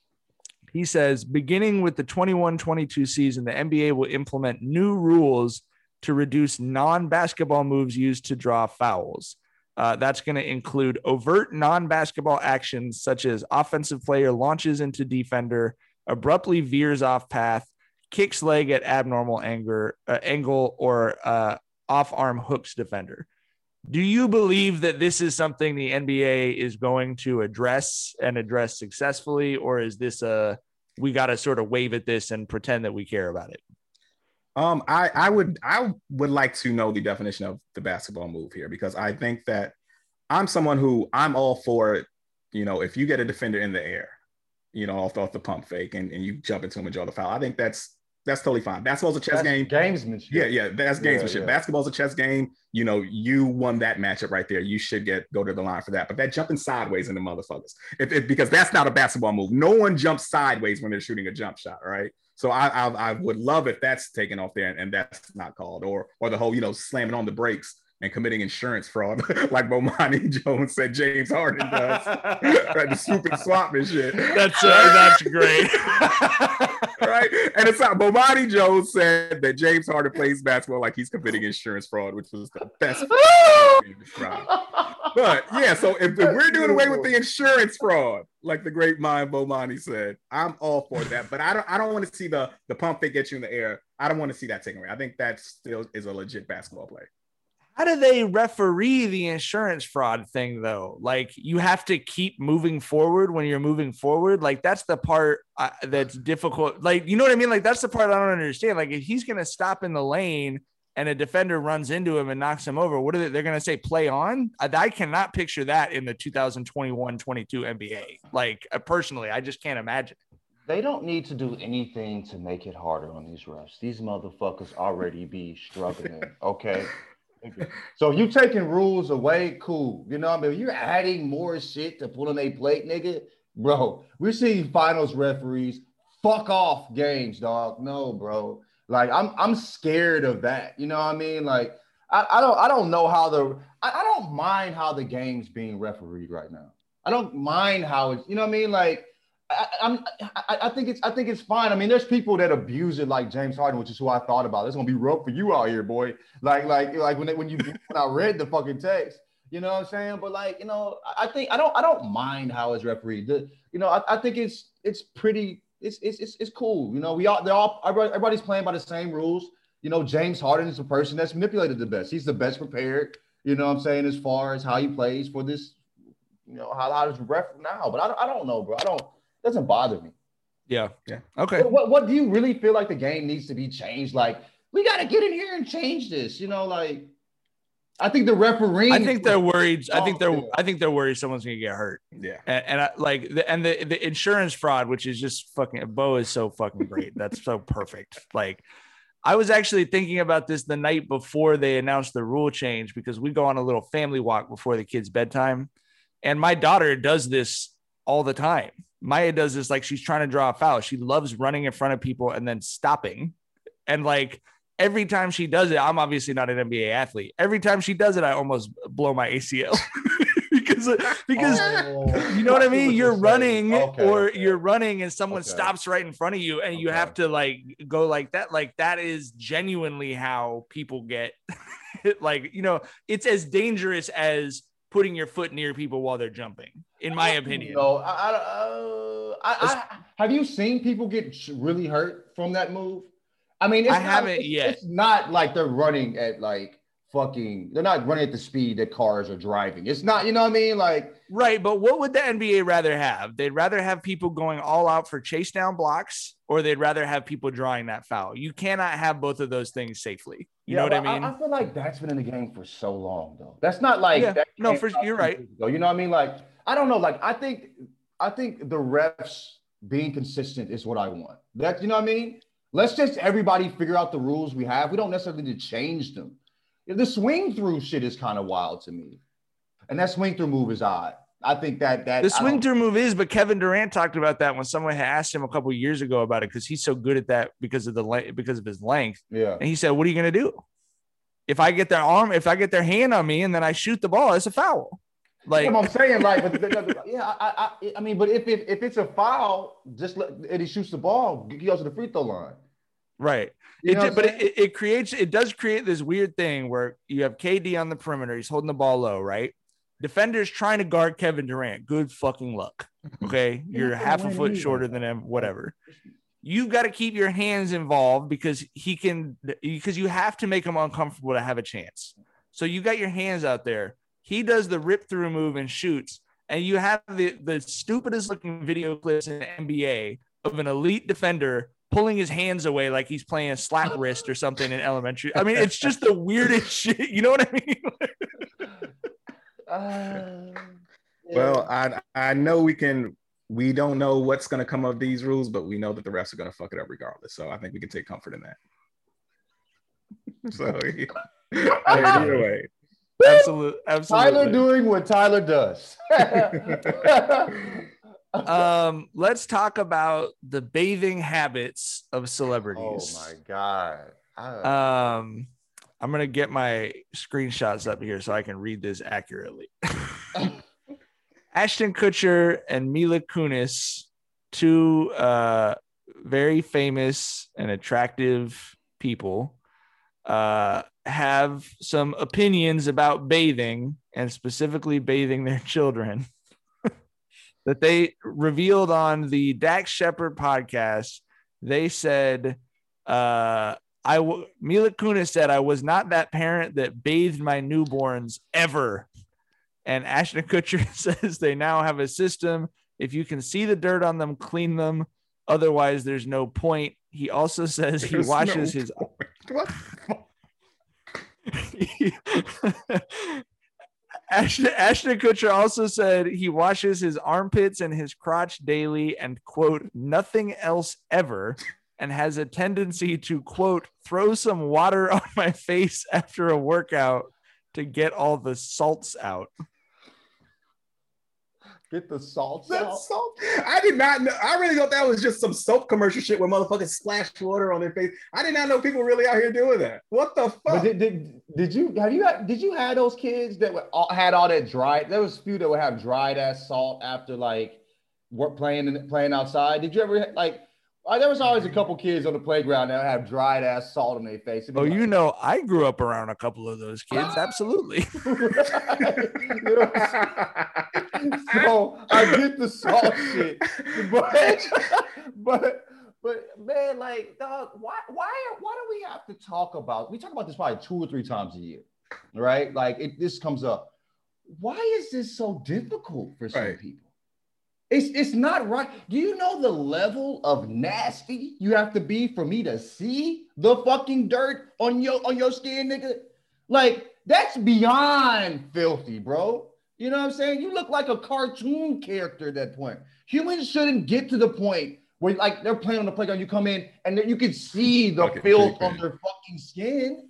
He says, beginning with the twenty-one twenty-two season, the N B A will implement new rules to reduce non-basketball moves used to draw fouls. Uh, that's going to include overt non-basketball actions such as offensive player launches into defender, abruptly veers off path, kicks leg at abnormal anger, uh, angle, or uh, off-arm hooks defender. Do you believe that this is something the N B A is going to address and address successfully, or is this a we got to sort of wave at this and pretend that we care about it? Um, I I would I would like to know the definition of the basketball move here, because I think that I'm someone who I'm all for it. You know, if you get a defender in the air, you know, off, off the pump fake and, and you jump into him and draw the foul, I think that's That's totally fine. Basketball's a chess that's game. Gamesmanship. Yeah, yeah, that's gamesmanship. Yeah, yeah. Basketball's a chess game. You know, you won that matchup right there. You should get go to the line for that. But that jumping sideways in the motherfuckers, if, if because that's not a basketball move. No one jumps sideways when they're shooting a jump shot, right? So I I, I would love if that's taken off there and, and that's not called, or or the whole you know slamming on the brakes and committing insurance fraud, like Bomani Jones said James Harden does, right? The stupid swap and shit. That's uh, that's great, right? And it's not. Bomani Jones said that James Harden plays basketball like he's committing insurance fraud, which was the best. But yeah, so if, if we're doing away with the insurance fraud, like the great mind Bomani said, I'm all for that. But I don't. I don't want to see the the pump that gets you in the air. I don't want to see that taken away. I think that still is a legit basketball play. How do they referee the insurance fraud thing, though? Like, you have to keep moving forward when you're moving forward. Like, that's the part uh, that's difficult. Like, you know what I mean? Like, that's the part I don't understand. Like, if he's going to stop in the lane and a defender runs into him and knocks him over, what are they? They're going to say play on? I, I cannot picture that in the two thousand twenty-one twenty-two N B A. Like, uh, personally, I just can't imagine. They don't need to do anything to make it harder on these refs. These motherfuckers already be struggling, okay? So you taking rules away, cool. You know what I mean? You're adding more shit to put on a plate, nigga. Bro, we're seeing finals referees fuck off games, dog. No, bro. Like I'm I'm scared of that. You know what I mean? Like I, I don't I don't know how the I, I don't mind how the game's being refereed right now. I don't mind how it's, you know what I mean? Like I, I'm, I, I think it's I think it's fine. I mean, there's people that abuse it like James Harden, which is who I thought about. It's gonna be rough for you out here, boy. Like, like, like when they, when you when I read the fucking text, you know what I'm saying? But like, you know, I think I don't I don't mind how it's refereed. The, you know, I, I think it's it's pretty it's it's it's, it's cool. You know, we all they're all everybody's playing by the same rules. You know, James Harden is the person that's manipulated the best. He's the best prepared. You know what I'm saying, as far as how he plays for this, you know, how, how does ref now. But I don't, I don't know, bro. I don't, it doesn't bother me. Yeah. Yeah. Okay. What, what, what do you really feel like the game needs to be changed? Like, we got to get in here and change this, you know, like, I think the referee. I think they're worried. I think they're, I think they're worried someone's going to get hurt. Yeah. And, and I like, the, and the, the insurance fraud, which is just fucking, Bo is so fucking great. That's so perfect. Like, I was actually thinking about this the night before they announced the rule change, because we go on a little family walk before the kids' bedtime. And my daughter does this all the time. Maya does this like she's trying to draw a foul. She loves running in front of people and then stopping. And like every time she does it, I'm obviously not an N B A athlete. Every time she does it, I almost blow my A C L. because because oh, you know what I mean? You're running okay, or okay. you're running and someone okay. stops right in front of you and okay. you have to like go like that. Like that is genuinely how people get like, you know, it's as dangerous as putting your foot near people while they're jumping, in my opinion. No, I, I, uh, I, I have you seen people get really hurt from that move? I mean, it's I not, haven't it's, yet. It's not like they're running at like fucking, they're not running at the speed that cars are driving. It's not, you know what I mean? Like, right. But what would the N B A rather have? They'd rather have people going all out for chase down blocks, or they'd rather have people drawing that foul. You cannot have both of those things safely. You yeah, know what I mean? I, I feel like that's been in the game for so long, though. That's not like, yeah, that no, for you're right. Ago, you know what I mean? Like, I don't know. Like, I think, I think the refs being consistent is what I want. That, you know what I mean? Let's just everybody figure out the rules we have. We don't necessarily need to change them. The swing through shit is kind of wild to me. And that swing through move is odd. I think that that the swing through move is, but Kevin Durant talked about that when someone had asked him a couple of years ago about it, because he's so good at that because of the because of his length. Yeah. And he said, "What are you going to do? If I get their arm, if I get their hand on me and then I shoot the ball, it's a foul." Like, you know what I'm saying, like, but yeah, I, I, I mean, but if, if if it's a foul, just let and he shoots the ball, he goes to the free throw line. Right. It did, but it, it creates, it does create this weird thing where you have K D on the perimeter. He's holding the ball low, right? Defenders trying to guard Kevin Durant. Good fucking luck. Okay. You're half a foot shorter than him, whatever. You got to keep your hands involved because he can, because you have to make him uncomfortable to have a chance. So you got your hands out there. He does the rip through move and shoots. And you have the, the stupidest looking video clips in the N B A of an elite defender pulling his hands away like he's playing a slap wrist or something in elementary. I mean, it's just the weirdest shit. You know what I mean? uh, yeah. Well, I I know we can. We don't know what's going to come of these rules, but we know that the refs are going to fuck it up regardless. So I think we can take comfort in that. So yeah. Either way, absolutely, absolutely. Tyler doing what Tyler does. um, let's talk about the bathing habits of celebrities. Oh my god. I... Um, I'm gonna get my screenshots up here so I can read this accurately. Ashton Kutcher and Mila Kunis, two uh, very famous and attractive people, uh, have some opinions about bathing, and specifically bathing their children, that they revealed on the Dax Shepard podcast. They said, uh, I w- Mila Kunis said, "I was not that parent that bathed my newborns ever." And Ashton Kutcher says they now have a system. If you can see the dirt on them, clean them. Otherwise, there's no point. He also says he there's washes no his. What? Ashton, Ashton Kutcher also said he washes his armpits and his crotch daily and, quote, nothing else ever, and has a tendency to, quote, throw some water on my face after a workout to get all the salts out. Get the salts That's out. Salt. I did not know. I really thought that was just some soap commercial shit where motherfuckers splash water on their face. I did not know people really out here doing that. What the fuck? But did, did, did you have you had, did you have those kids that were all, had all that dried? There was a few that would have dried ass salt after like work playing playing outside? Did you ever like? Uh, there was always a couple kids on the playground that have dried ass salt on their face. Oh, Like, you know, I grew up around a couple of those kids. Absolutely. You know, so I get the salt shit, but but but man, like, dog, why why why do we have to talk about? We talk about this probably two or three times a year, right? Like, it this comes up. Why is this so difficult for some Right. people? It's it's not right. Do you know the level of nasty you have to be for me to see the fucking dirt on your on your skin, nigga? Like, that's beyond filthy, bro. You know what I'm saying? You look like a cartoon character at that point. Humans shouldn't get to the point where, like, they're playing on the playground, you come in and then you can see the Fucking filth pig on pen. their fucking skin.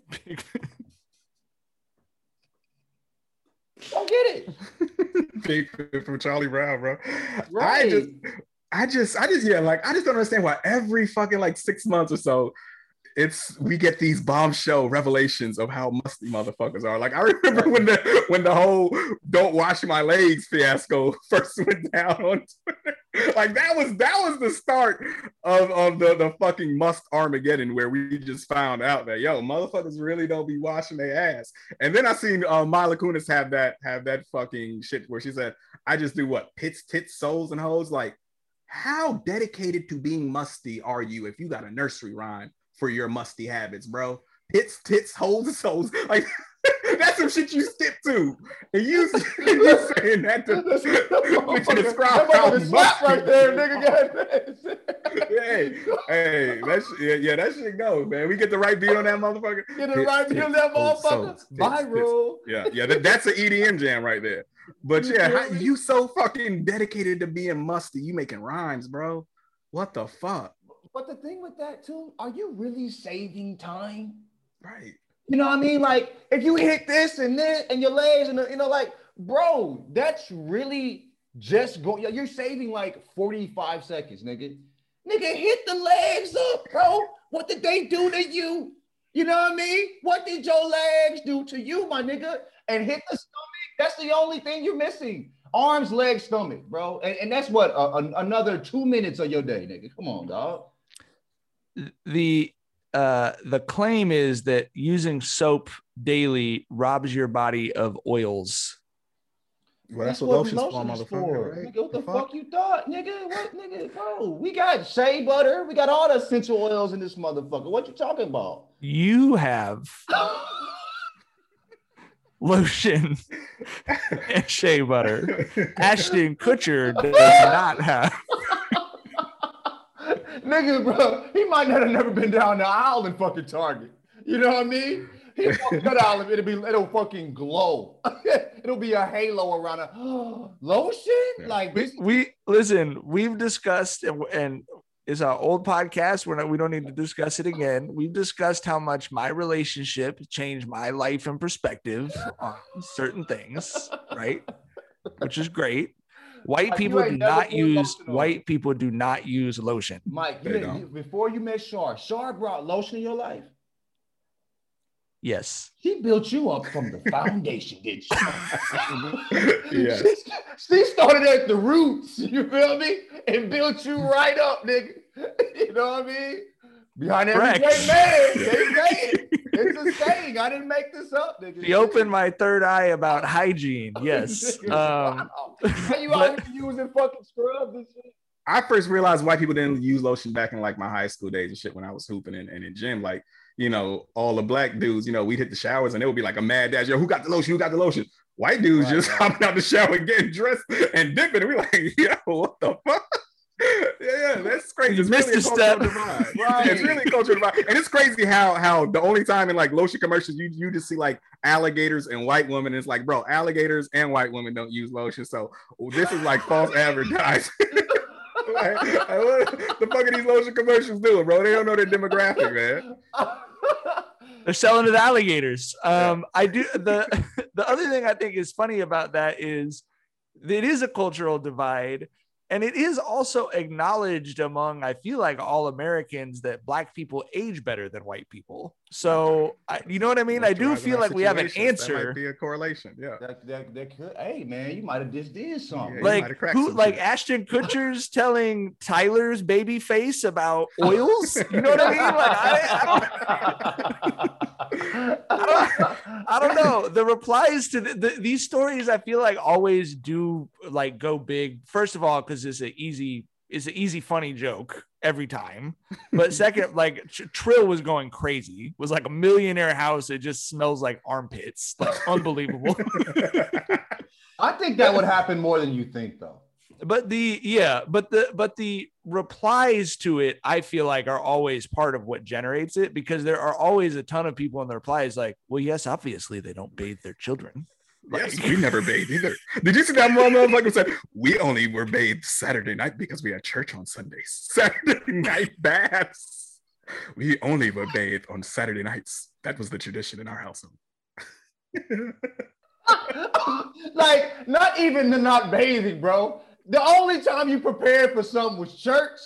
Don't get it. Big from Charlie Brown, bro. Right. I just, I just, I just, yeah, like I just don't understand why every fucking like six months or so, it's we get these bombshell revelations of how musty motherfuckers are. Like I remember when the when the whole "don't wash my legs" fiasco first went down on Twitter. Like that was that was the start of, of the, the fucking must Armageddon, where we just found out that yo motherfuckers really don't be washing their ass. And then I seen uh, Mila Kunis have that have that fucking shit where she said, "I just do what pits, tits, souls, and hoes." Like, how dedicated to being musty are you if you got a nursery rhyme for your musty habits, bro? Pits, tits, holes, and souls. Like that's some shit you stick to. And you, you saying that to, to describe how musty right there, musty. nigga. hey, hey, that's yeah, yeah, that shit go, man. We get the right beat on that motherfucker. Get the Pits, right beat on tits, that holes, motherfucker. souls, tits, Viral. tits. Yeah, yeah, that, that's an E D M jam right there. But You yeah, feel how, me? you so fucking dedicated to being musty, you making rhymes, bro. What the fuck? But the thing with that too, are you really saving time? Right. You know what I mean? Like, if you hit this and this and your legs and the, you know, like, bro, that's really just going. You're saving like forty-five seconds, nigga. Nigga, hit the legs up, bro. What did they do to you? You know what I mean? What did your legs do to you, my nigga? And hit the stomach. That's the only thing you're missing. Arms, legs, stomach, bro. And, and that's what uh, an, another two minutes of your day, nigga. Come on, dog. The uh, the claim is that using soap daily robs your body of oils. Well, that's This what wasn't lotion's for, lotion motherfucker, for. right? Nigga, what the, fuck? you thought, nigga? What, nigga, bro? We got shea butter. We got all the essential oils in this motherfucker. What you talking about? You have lotion and shea butter. Ashton Kutcher does not have. Nigga, bro, he might not have never been down the aisle in fucking Target. You know what I mean? He walked that aisle, it'll be, it'll fucking glow. It'll be a halo around it. Lotion? Yeah. Like We, this. we listen. We've discussed, and, and it's our old podcast. We're not. We don't need to discuss it again. We've discussed how much my relationship changed my life and perspective on certain things, right? Which is great. White Like, you people ain't do never not put use lotion on. white people do not use lotion. Mike, They you, don't. you, before you met Shar, Shar brought lotion in your life. Yes. She built you up from the foundation, didn't she? Yes. she, she started at the roots, you feel me? And built you right up, nigga. You know what I mean? Behind every Correct. great man, they say it. It's a saying. I didn't make this up, nigga. She opened my third eye about hygiene. Yes. Um, Wow. How you out here using fucking scrubs and shit? I first realized white people didn't use lotion back in like my high school days and shit when I was hooping and in, in gym. Like, you know, all the black dudes, you know, we'd hit the showers and it would be like a mad dash. Yo, who got the lotion? Who got the lotion? White dudes Right, just right. hopping out the shower, getting dressed and dipping. And we like, yo, what the fuck? yeah, yeah, that's crazy. You It's missed really a a cultural step. divide. Right. It's really a cultural divide. And it's crazy how how the only time in like lotion commercials you, you just see like alligators and white women. It's like, bro, alligators and white women don't use lotion. So this is like false advertising. Like, like, what the fuck are these lotion commercials doing, bro? They don't know their demographic, man. They're selling to the alligators. Um, I do the the other thing I think is funny about that is it is a cultural divide. And it is also acknowledged among, I feel like, all Americans that black people age better than white people. So, I, you know what I mean? I do feel like we have an answer. That might be a correlation. Yeah. That, that, that could, hey, man, you might have just did something. Yeah, like, who, like shit. Ashton Kutcher's telling Tyler's baby face about oils. You know what I mean? Like, I, I don't. I don't, I don't know. The replies to the, the, these stories, I feel like always do like go big. First of all, because it's an easy, it's an easy, funny joke every time. But second, like Tr- Trill was going crazy. It was like a millionaire house. It just smells like armpits. Like unbelievable. I think that would happen more than you think, though. But the yeah, but the but the replies to it, I feel like, are always part of what generates it, because there are always a ton of people in the replies like, well, yes, obviously they don't bathe their children. Like, yes, we never bathed either. Did you see that moment? Like I said, we only were bathed Saturday night because we had church on Sundays. Saturday night baths. We only were bathed on Saturday nights. That was the tradition in our household. Like, not even the not bathing, bro. The only time you prepared for something was church.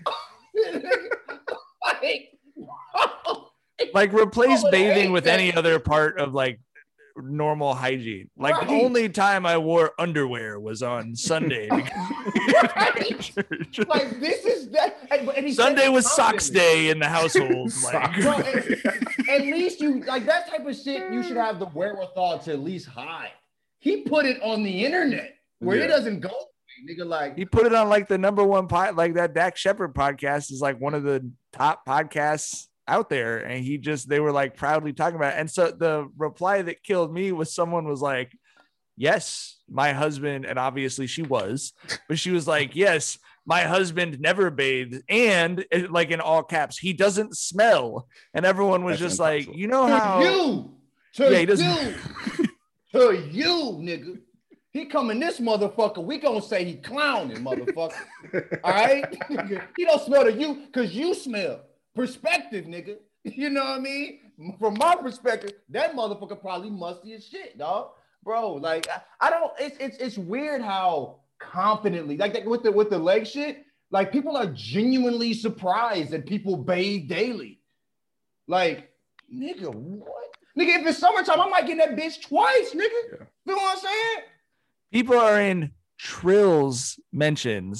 like, like, replace bathing with any other part of like normal hygiene. Like, right. The only time I wore underwear was on Sunday. Right. Like, this is that. And, and Sunday was socks day in the household. Like, bro, at, at least you like that type of shit. You should have the wherewithal to at least hide. He put it on the internet where yeah. it doesn't go. Nigga, like he put it on like the number one pod, like that Dak Shepard podcast is like one of the top podcasts out there, and he just they were like proudly talking about it. And so the reply that killed me was someone was like, yes, my husband, and obviously she was, but she was like, yes, my husband never bathed, and like in all caps, he doesn't smell. And everyone was That's just impossible. Like, you know how to you to yeah, he doesn't you, to you, nigga. He coming this motherfucker. We gonna say he clowning, motherfucker. All right? He don't smell to you because you smell. Perspective, nigga. You know what I mean? From my perspective, that motherfucker probably musty as shit, dog. Bro, like I, I don't. It's it's it's weird how confidently, like with the with the leg shit, like people are genuinely surprised that people bathe daily. Like, nigga, what? Nigga, if it's summertime, I might get that bitch twice, nigga. Yeah. You know what I'm saying? People are in Trill's mentions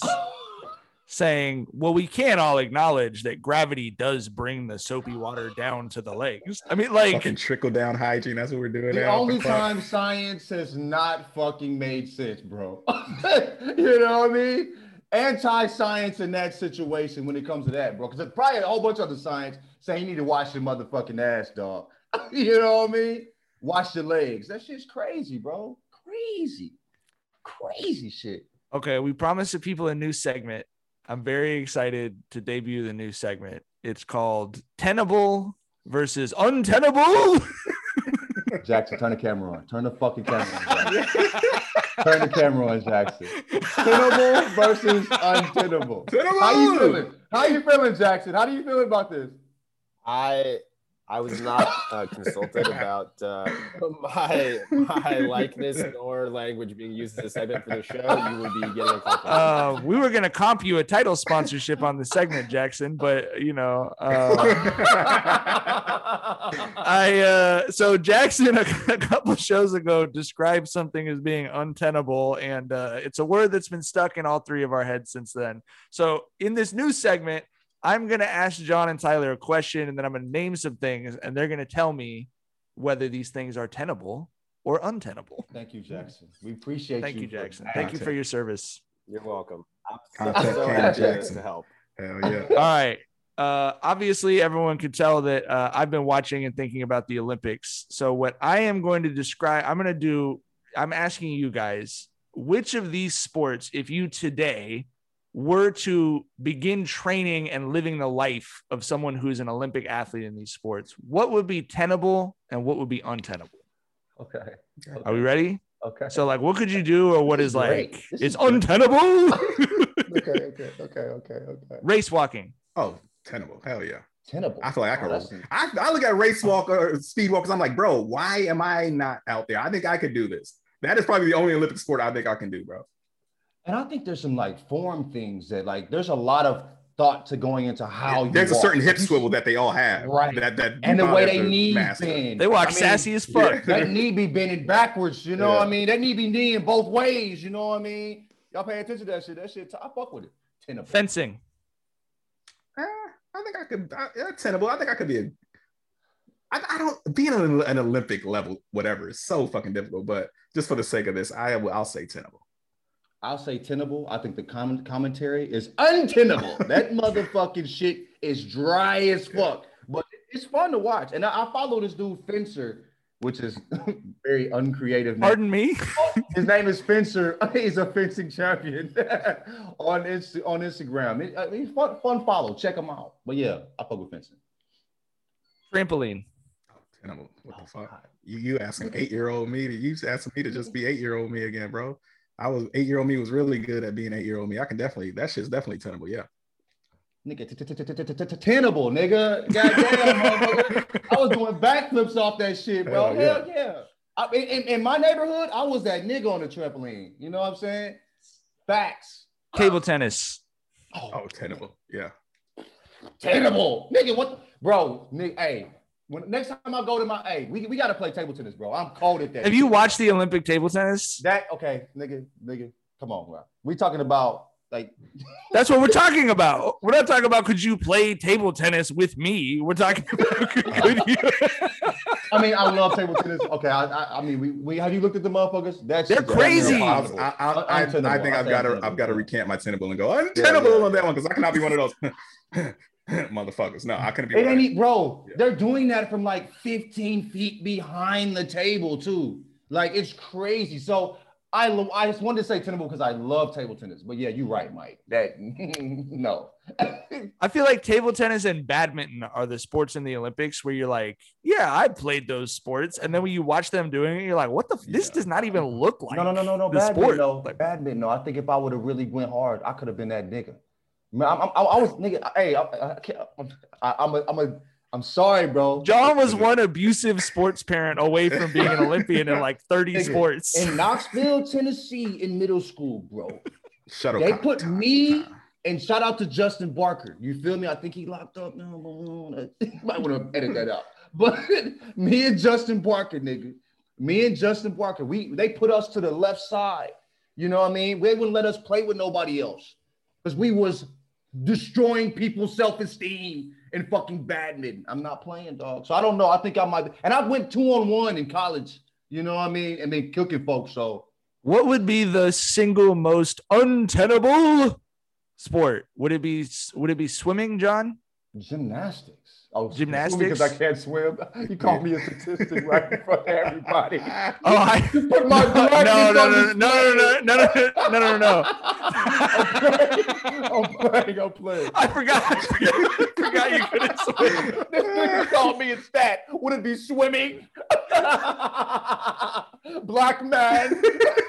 saying, well, we can't all acknowledge that gravity does bring the soapy water down to the legs. I mean, like fucking trickle down hygiene. That's what we're doing. The now. only time science has not fucking made sense, bro. You know what I mean? Anti-science in that situation when it comes to that, bro. Because there's probably a whole bunch of other science saying you need to wash your motherfucking ass, dog. You know what I mean? Wash your legs. That shit's crazy, bro. Crazy. Crazy shit. Okay, we promised the people a new segment. I'm very excited to debut the new segment. It's called Tenable versus Untenable. Jackson, turn the camera on. Turn the fucking camera on, Jackson. Turn the camera on, Jackson. Tenable versus untenable. Tenable. How you feeling? How you feeling, Jackson? How do you feel about this? I I was not uh, consulted about uh, my my likeness nor language being used as a segment for the show. You would be getting a call. Uh, we were going to comp you a title sponsorship on the segment, Jackson, but you know, uh, I uh, so Jackson a, a couple of shows ago described something as being untenable, and uh, it's a word that's been stuck in all three of our heads since then. So in this new segment, I'm going to ask John and Tyler a question, and then I'm going to name some things, and they're going to tell me whether these things are tenable or untenable. Thank you, Jackson. We appreciate Thank you. Thank you, Jackson. Thank you for your service. You're welcome. Contact so Cam Jackson to help. Hell yeah. All right. Uh, obviously, everyone could tell that uh, I've been watching and thinking about the Olympics. So what I am going to describe, I'm going to do, I'm asking you guys, which of these sports, if you today were to begin training and living the life of someone who's an Olympic athlete in these sports, what would be tenable and what would be untenable? Okay. okay. Are we ready? Okay. So like, what could you do, or what is, is like, this it's is untenable? okay, okay, okay, okay, okay. Race walking. Oh, tenable. Hell yeah. Tenable. I feel like I can. Oh, I, I look at race walk or speed walkers. I'm like, bro, why am I not out there? I think I could do this. That is probably the only Olympic sport I think I can do, bro. And I think there's some like form things that like there's a lot of thought to going into how you there's walk. a certain hip Like, you- swivel that they all have, Right. That that and the you way have they to knees master. bend. They walk I mean, sassy as fuck. Yeah. That knee be bending backwards, you know Yeah. what I mean? That knee be kneeing both ways, you know what I mean? Y'all pay attention to that shit. That shit, I fuck with it. Tenable. Fencing. Eh, I think I could. I, yeah, tenable. I think I could be a. I, I don't being an, an Olympic level, whatever, is so fucking difficult. But just for the sake of this, I will. I'll say tenable. I'll say tenable. I think the comment commentary is untenable. That motherfucking shit is dry as fuck. But it's fun to watch. And I, I follow this dude Fencer, which is very uncreative. Pardon me. His name is Spencer. He's a fencing champion on Inst- on Instagram. It, uh, he's fun, fun follow. Check him out. But yeah, I fuck with fencing. Trampoline. Tenable. What the Oh, fuck? God. You you asking eight year old me to you asking me to just be eight year old me again, bro? I was eight year old me was really good at being eight year old me. I can definitely that shit's definitely tenable. Yeah. Nigga, tenable, nigga. Goddamn, motherfucker. I was doing backflips off that shit, bro. Hell Hell yeah. I, in, in my neighborhood, I was that nigga on the trampoline. You know what I'm saying? Facts. Table tennis. Oh, tenable. Yeah. Tenable, nigga. What, bro? Nigga, hey, when next time I go to my, hey, we, we gotta play table tennis, bro. I'm cold at that. Have you shit. watched the Olympic table tennis? that? Okay, nigga, nigga, come on, bro. We talking about like. That's what we're talking about. We're not talking about could you play table tennis with me. We're talking about could, could you. I mean, I love table tennis. Okay, I, I, I mean, we, we have you looked at the motherfuckers? That's They're crazy. I, was- I, I, I, Untenable. I think I'll I've say got to untenable. I've got to recant my tenable and go untenable Yeah, yeah. on that one because I cannot be one of those motherfuckers. No, I couldn't be. It one. ain't, e- bro. Yeah. They're doing that from like fifteen feet behind the table too. Like it's crazy. So I, lo- I just wanted to say tenable because I love table tennis. But yeah, you're right, Mike. That no. I feel like table tennis and badminton are the sports in the Olympics where you're like, yeah, I played those sports. And then when you watch them doing it, you're like, what the, f- this Yeah. does not even look like no, no, no, no, no. the Badminton, sport. no. Like, Badminton, no. I think if I would have really went hard, I could have been that nigga. Man, I'm, I'm, I, I was nigga. Hey, I, I, I can't, I'm, I, I'm a, I'm a, I'm sorry, bro. John was one abusive sports parent away from being an Olympian in like thirty Nigga, sports. In Knoxville, Tennessee, in middle school, bro. Shuttle. They put me and shout out to Justin Barker. You feel me? I think he locked up. No, might want to edit that out. But me and Justin Barker, nigga. Me and Justin Barker, we they put us to the left side. You know what I mean? They wouldn't let us play with nobody else because we was destroying people's self-esteem in fucking badminton. I'm not playing, dog. So I don't know. I think I might be. And I went two on one in college. You know what I mean? And been cooking folks. So What would be the single most untenable sport? Would it be would it be swimming, John? gymnastics. Oh, Gymnastics? Because I can't swim. You called me a statistic right in front of everybody. Oh, I You put my no, blackness no, no, on no, display. no, no, no, no, no, no, no. I'm playing. I'm playing. I forgot. I forgot, I forgot you couldn't swim. This nigga called me a stat. Would it be swimming? Black man.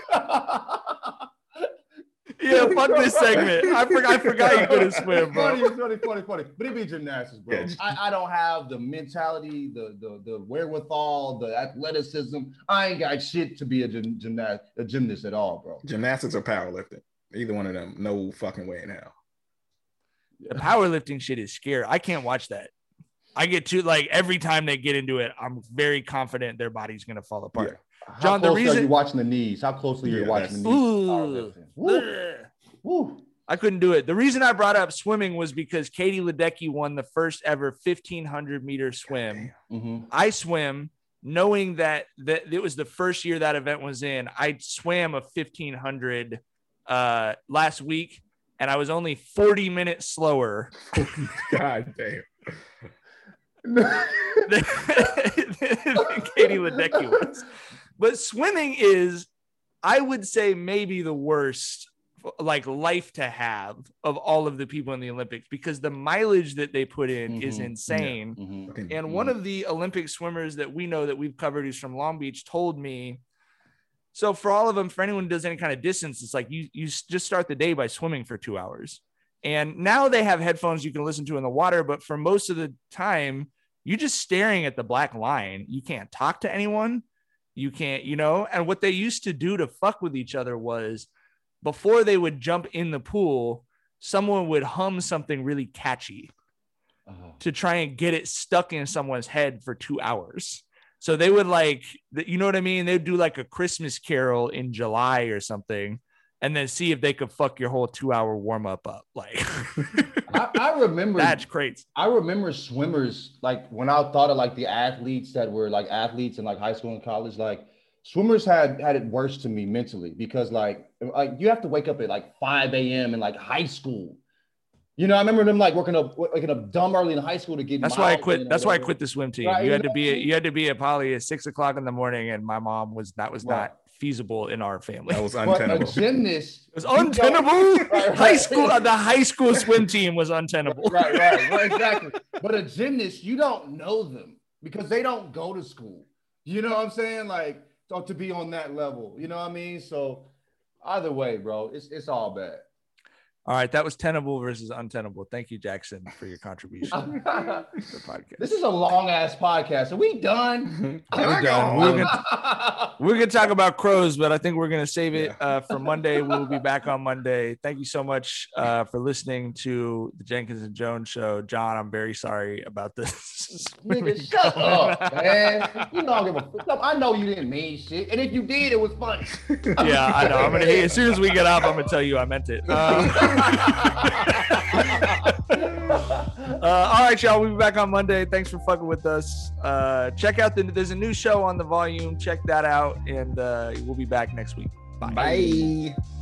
Yeah, fuck this segment. I forgot. I forgot you couldn't swim, Funny, bro. it's funny, funny, funny. But it'd be gymnastics, bro. Yeah. I, I don't have the mentality, the, the the wherewithal, the athleticism. I ain't got shit to be a gym, gymnast, a gymnast at all, bro. Gymnastics or powerlifting. Either one of them. No fucking way in hell. The powerlifting shit is scary. I can't watch that. I get too like every time they get into it, I'm very confident their body's gonna fall apart. How John, the closely reason- are you watching the knees? How closely are you Yeah, watching the that's- knees? Ooh. Powerlifting. Woo. Ugh. Woo. I couldn't do it. The reason I brought up swimming was because Katie Ledecky won the first ever fifteen hundred meter swim. Mhm. I swim knowing that that it was the first year that event was in. I swam a fifteen hundred uh, last week, and I was only forty minutes slower God damn. than, than Katie Ledecky was. But swimming is, I would say, maybe the worst like life to have of all of the people in the Olympics because the mileage that they put in is Mhm. insane. Mhm. Okay. And one of the Olympic swimmers that we know that we've covered who's from Long Beach told me, so for all of them, for anyone who does any kind of distance, it's like you, you just start the day by swimming for two hours. And now they have headphones you can listen to in the water, but for most of the time, you're just staring at the black line. You can't talk to anyone. You can't, you know, and what they used to do to fuck with each other was before they would jump in the pool, someone would hum something really catchy uh-huh. to try and get it stuck in someone's head for two hours. So they would like, you know what I mean? They'd do like a Christmas carol in July or something, and then see if they could fuck your whole two hour warm up up. Like, I, I remember that's crazy. I remember swimmers, like when I thought of like the athletes that were like athletes in like high school and college, like swimmers had had it worse to me mentally because like, like you have to wake up at like five a.m. in like high school. You know, I remember them like working up, waking up dumb early in high school to get. That's why I quit. That's why I quit the swim team. Right, you had you to be, you had to be at Poly at six o'clock in the morning, and my mom was that was right. not feasible in our family. That was But untenable. a gymnast, It was untenable. Right, right. High school, the high school swim team was untenable. Right, right, right, exactly. But a gymnast, you don't know them because they don't go to school. You know what I'm saying? Like, so to be on that level, you know what I mean? So either way, bro, it's it's all bad. All right, that was tenable versus untenable. Thank you, Jackson, for your contribution to the podcast. This is a long ass podcast. Are we done? We're done. We're gonna, we're gonna talk about crows, but I think we're gonna save it uh, for Monday. We'll be back on Monday. Thank you so much uh, for listening to the Jenkins and Jones show. John, I'm very sorry about this. Nigga, shut up, man. You know I don't give a fuck. I know you didn't mean shit, and if you did, it was funny. Yeah, I know. I'm gonna as soon as we get up, I'm gonna tell you I meant it. Uh, uh, all right, y'all. We'll be back on Monday. Thanks for fucking with us. Uh, check out the there's a new show on the Volume. Check that out, and uh, we'll be back next week. Bye. Bye.